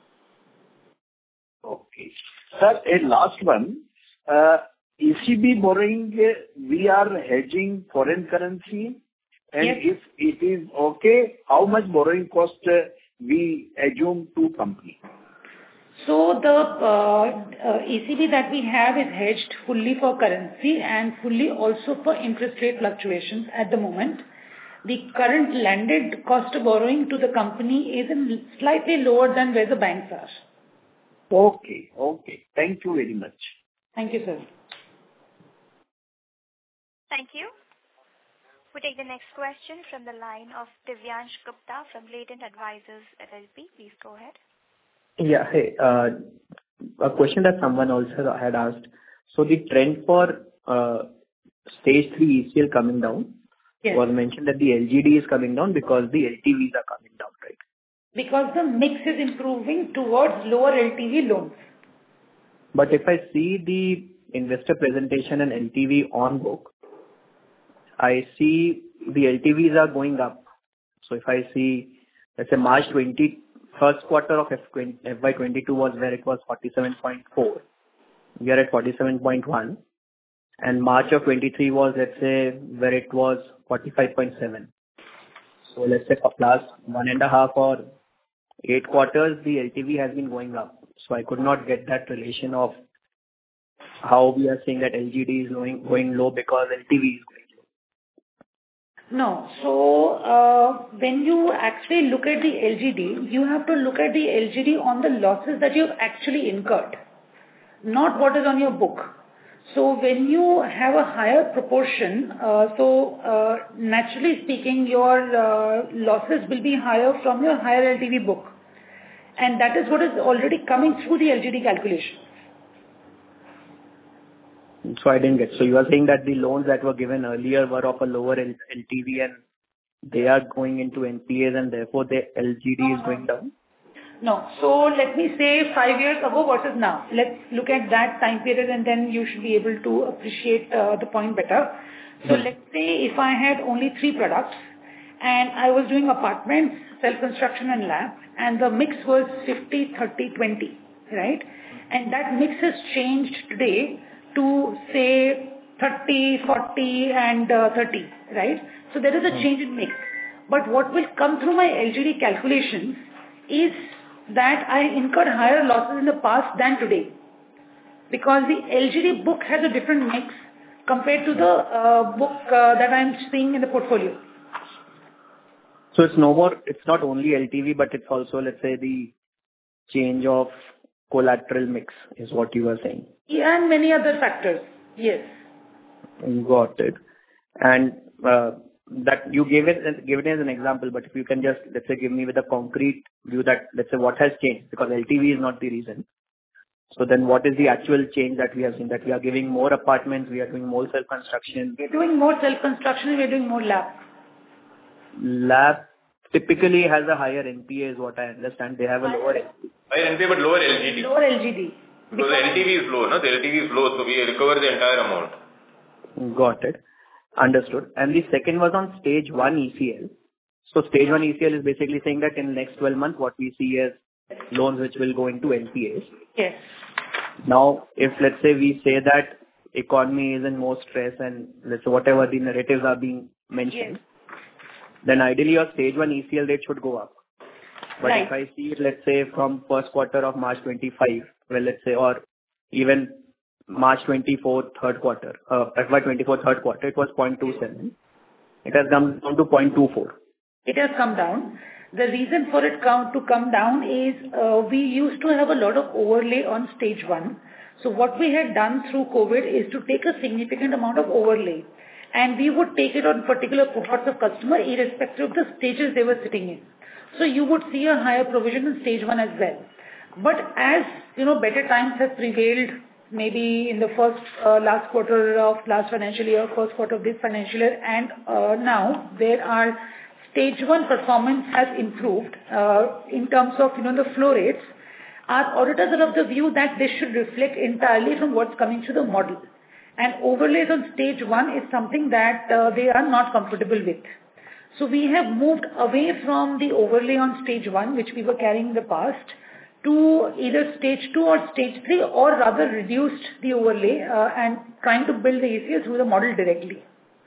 Okay. Sir, a last one. Uh, E C B borrowing, uh, we are hedging foreign currency. And yes. If it is okay, how much borrowing cost uh, we assume to company? So the uh, uh, E C B that we have is hedged fully for currency and fully also for interest rate fluctuations at the moment. The current landed cost of borrowing to the company is in slightly lower than where the banks are. Okay, okay. Thank you very much. Thank you, sir. Thank you. We take the next question from the line of Divyansh Gupta from Latent Advisors L L P. Please go ahead. Yeah, hey, uh, a question that someone also had asked. So the trend for uh, stage three E C L coming down. Yes. It was mentioned that the L G D is coming down because the L T Vs are coming down, right? Because the mix is improving towards lower L T V loans. But if I see the investor presentation and L T V on book, I see the L T Vs are going up. So if I see, let's say March twenty, first quarter of F Y twenty-two was where it was forty-seven point four. We are at forty-seven point one. And March of twenty-three was, let's say, where it was forty-five point seven. So let's say for last one and a half or eight quarters, the L T V has been going up. So I could not get that relation of how we are saying that L G D is going, going low because L T V is going low. No. So uh, when you actually look at the L G D, you have to look at the L G D on the losses that you've actually incurred, not what is on your book. So when you have a higher proportion, uh, so uh, naturally speaking, your uh, losses will be higher from your higher L T V book. And that is what is already coming through the L G D calculation. So I didn't get. So you are saying that the loans that were given earlier were of a lower L T V and they are going into N P As and therefore the L G D is going down? No. So let me say five years ago versus now. Let's look at that time period and then you should be able to appreciate uh, the point better. So hmm. let's say if I had only three products and I was doing apartments, self-construction and lab, and the mix was fifty, thirty, twenty, right? And that mix has changed today to say thirty, forty and uh, thirty, right? So there is a change in mix. But what will come through my L G D calculations is that I incurred higher losses in the past than today. Because the L G D book has a different mix compared to the uh, book uh, that I'm seeing in the portfolio. So it's no more, it's not only L T V, but it's also, let's say, the change of collateral mix is what you were saying. Yeah, and many other factors. Yes. Got it. And uh, that you gave it, gave it as an example, but if you can just, let's say, give me with a concrete view that, let's say, what has changed, because L T V is not the reason. So then what is the actual change that we have seen? That we are giving more apartments, we are doing more self-construction. We're doing more self-construction, we're doing more lab. Lab typically has a higher N P A is what I understand. They have a lower N P A. Higher N P A but lower L G D. Lower L G D. Because the L T V is low, no? The L T V is low, so we recover the entire amount. Got it. Understood. And the second was on stage one E C L. So stage one E C L is basically saying that in the next twelve months, what we see is loans which will go into N P As. Yes. Now, if let's say we say that economy is in more stress and let's say whatever the narratives are being mentioned, yes, then ideally your stage one E C L rate should go up. But right. If I see it, let's say from first quarter of March twenty-five, well, let's say, or even March twenty-four, third quarter, uh, F Y twenty-four, third quarter, it was zero point two seven. It has come down to zero point two four. It has come down. The reason for it come, to come down is uh, we used to have a lot of overlay on stage one. So what we had done through COVID is to take a significant amount of overlay. And we would take it on particular cohorts of customer irrespective of the stages they were sitting in. So you would see a higher provision in stage one as well. But as, you know, better times have prevailed, maybe in the first, uh, last quarter of last financial year, first quarter of this financial year, and uh, now there are stage one performance has improved uh, in terms of, you know, the flow rates. Our auditors are of the view that this should reflect entirely from what's coming through the model. And overlays on stage one is something that uh, they are not comfortable with. So we have moved away from the overlay on stage one, which we were carrying in the past, to either stage two or stage three, or rather reduced the overlay uh, and trying to build the A C L through the model directly.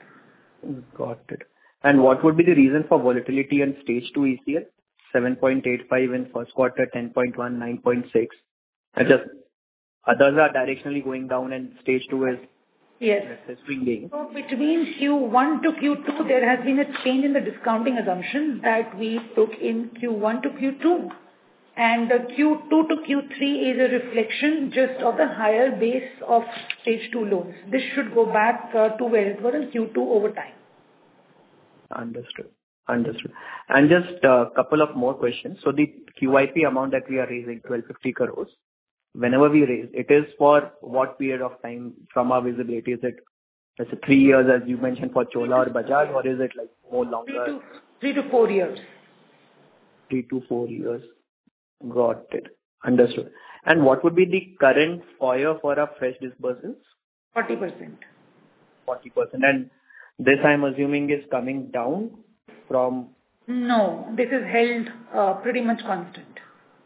Got it. And what would be the reason for volatility in stage two E C L? seven point eight five in first quarter, ten point one, nine point six. And just others are directionally going down and stage two is yes. swinging. So between Q one to Q two, there has been a change in the discounting assumption that we took in Q one to Q two. And the Q two to Q three is a reflection just of the higher base of stage two loans. This should go back uh, to where it was in Q two over time. Understood. Understood. And just a couple of more questions. So the Q I P amount that we are raising, twelve fifty crores, whenever we raise, it is for what period of time from our visibility? Is it let's say three years, as you mentioned, for Chola or Bajaj, or is it like more longer? Three to, three to four years. Three to four years. Got it. Understood. And what would be the current F O I A for our fresh disbursements? forty percent. forty percent. And this, I'm assuming, is coming down from... No, this is held uh, pretty much constant.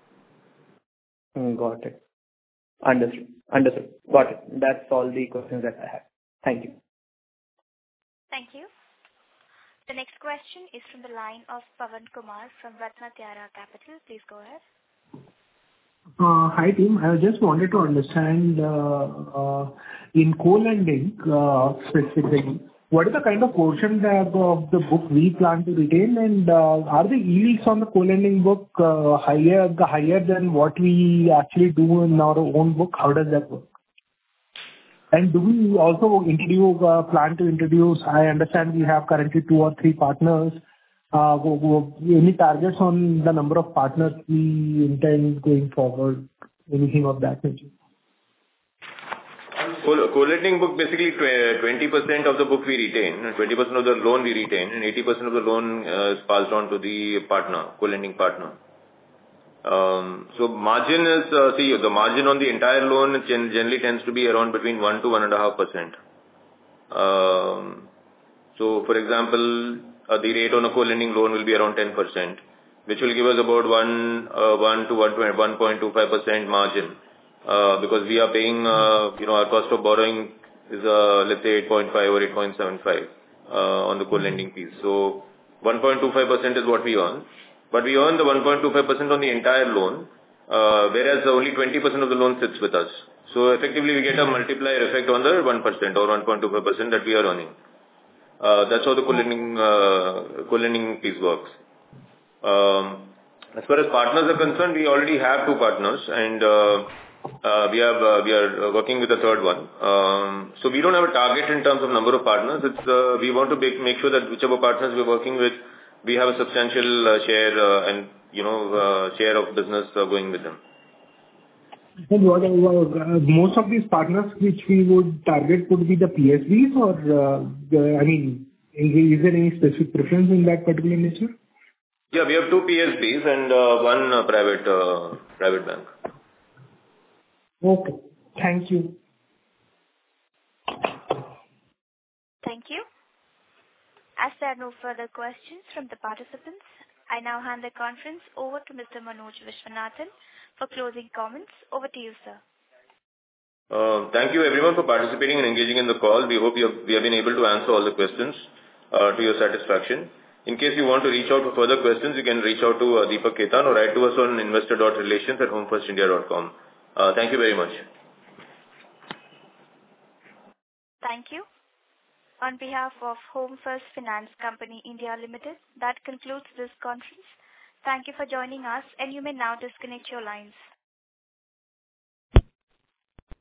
Got it. Understood. Understood. Got it. That's all the questions that I have. Thank you. Thank you. The next question is from the line of Pavan Kumar from Ratnatyara Capital. Please go ahead. Uh, Hi, team. I just wanted to understand, uh, uh, in co-lending, uh, specifically, what is the kind of portion that of the book we plan to retain? And, uh, are the yields on the co-lending book, uh, higher, higher than what we actually do in our own book? How does that work? And do we also introduce, uh, plan to introduce... I understand we have currently two or three partners. Uh, go- go- Any targets on the number of partners we intend going forward? Anything of that nature? Co- Co-lending book, basically tw- twenty percent of the book we retain, twenty percent of the loan we retain, and eighty percent of the loan uh, is passed on to the partner, co-lending partner. Um, so margin is, uh, see, the margin on the entire loan gen- generally tends to be around between one to one and a half percent. Um, so for example, uh, the rate on a co-lending loan will be around ten percent, which will give us about one, uh, one to one point two five percent margin. Uh, because we are paying, uh, you know, our cost of borrowing is, uh, let's say eight point five or eight point seven five, uh, on the co-lending piece. So one point two five percent is what we earn. But we earn the one point two five percent on the entire loan, uh, whereas only twenty percent of the loan sits with us. So effectively we get a multiplier effect on the one percent or one point two five percent that we are earning. Uh, that's how the co-lending, uh, co-lending piece works. Um, as far as partners are concerned, we already have two partners, and, uh, uh, we have, uh, we are working with a third one. Um, so we don't have a target in terms of number of partners. It's, uh, we want to make, make sure that whichever partners we're working with, we have a substantial uh, share uh, and, you know, uh, share of business uh, going with them. And what, uh, most of these partners which we would target would be the P S Bs or, uh, the, I mean, is, is there any specific preference in that particular nature? Yeah, we have two P S Bs and uh, one uh, private uh, private bank. Okay. Thank you. Thank you. As there are no further questions from the participants, I now hand the conference over to Mister Manoj Viswanathan for closing comments. Over to you, sir. Uh, thank you everyone for participating and engaging in the call. We hope you have, we have been able to answer all the questions uh, to your satisfaction. In case you want to reach out for further questions, you can reach out to uh, Deepak Ketan or write to us on investor dot relations at home first india dot com. Uh, thank you very much. Thank you. On behalf of Home First Finance Company India Limited, that concludes this conference. Thank you for joining us, and you may now disconnect your lines.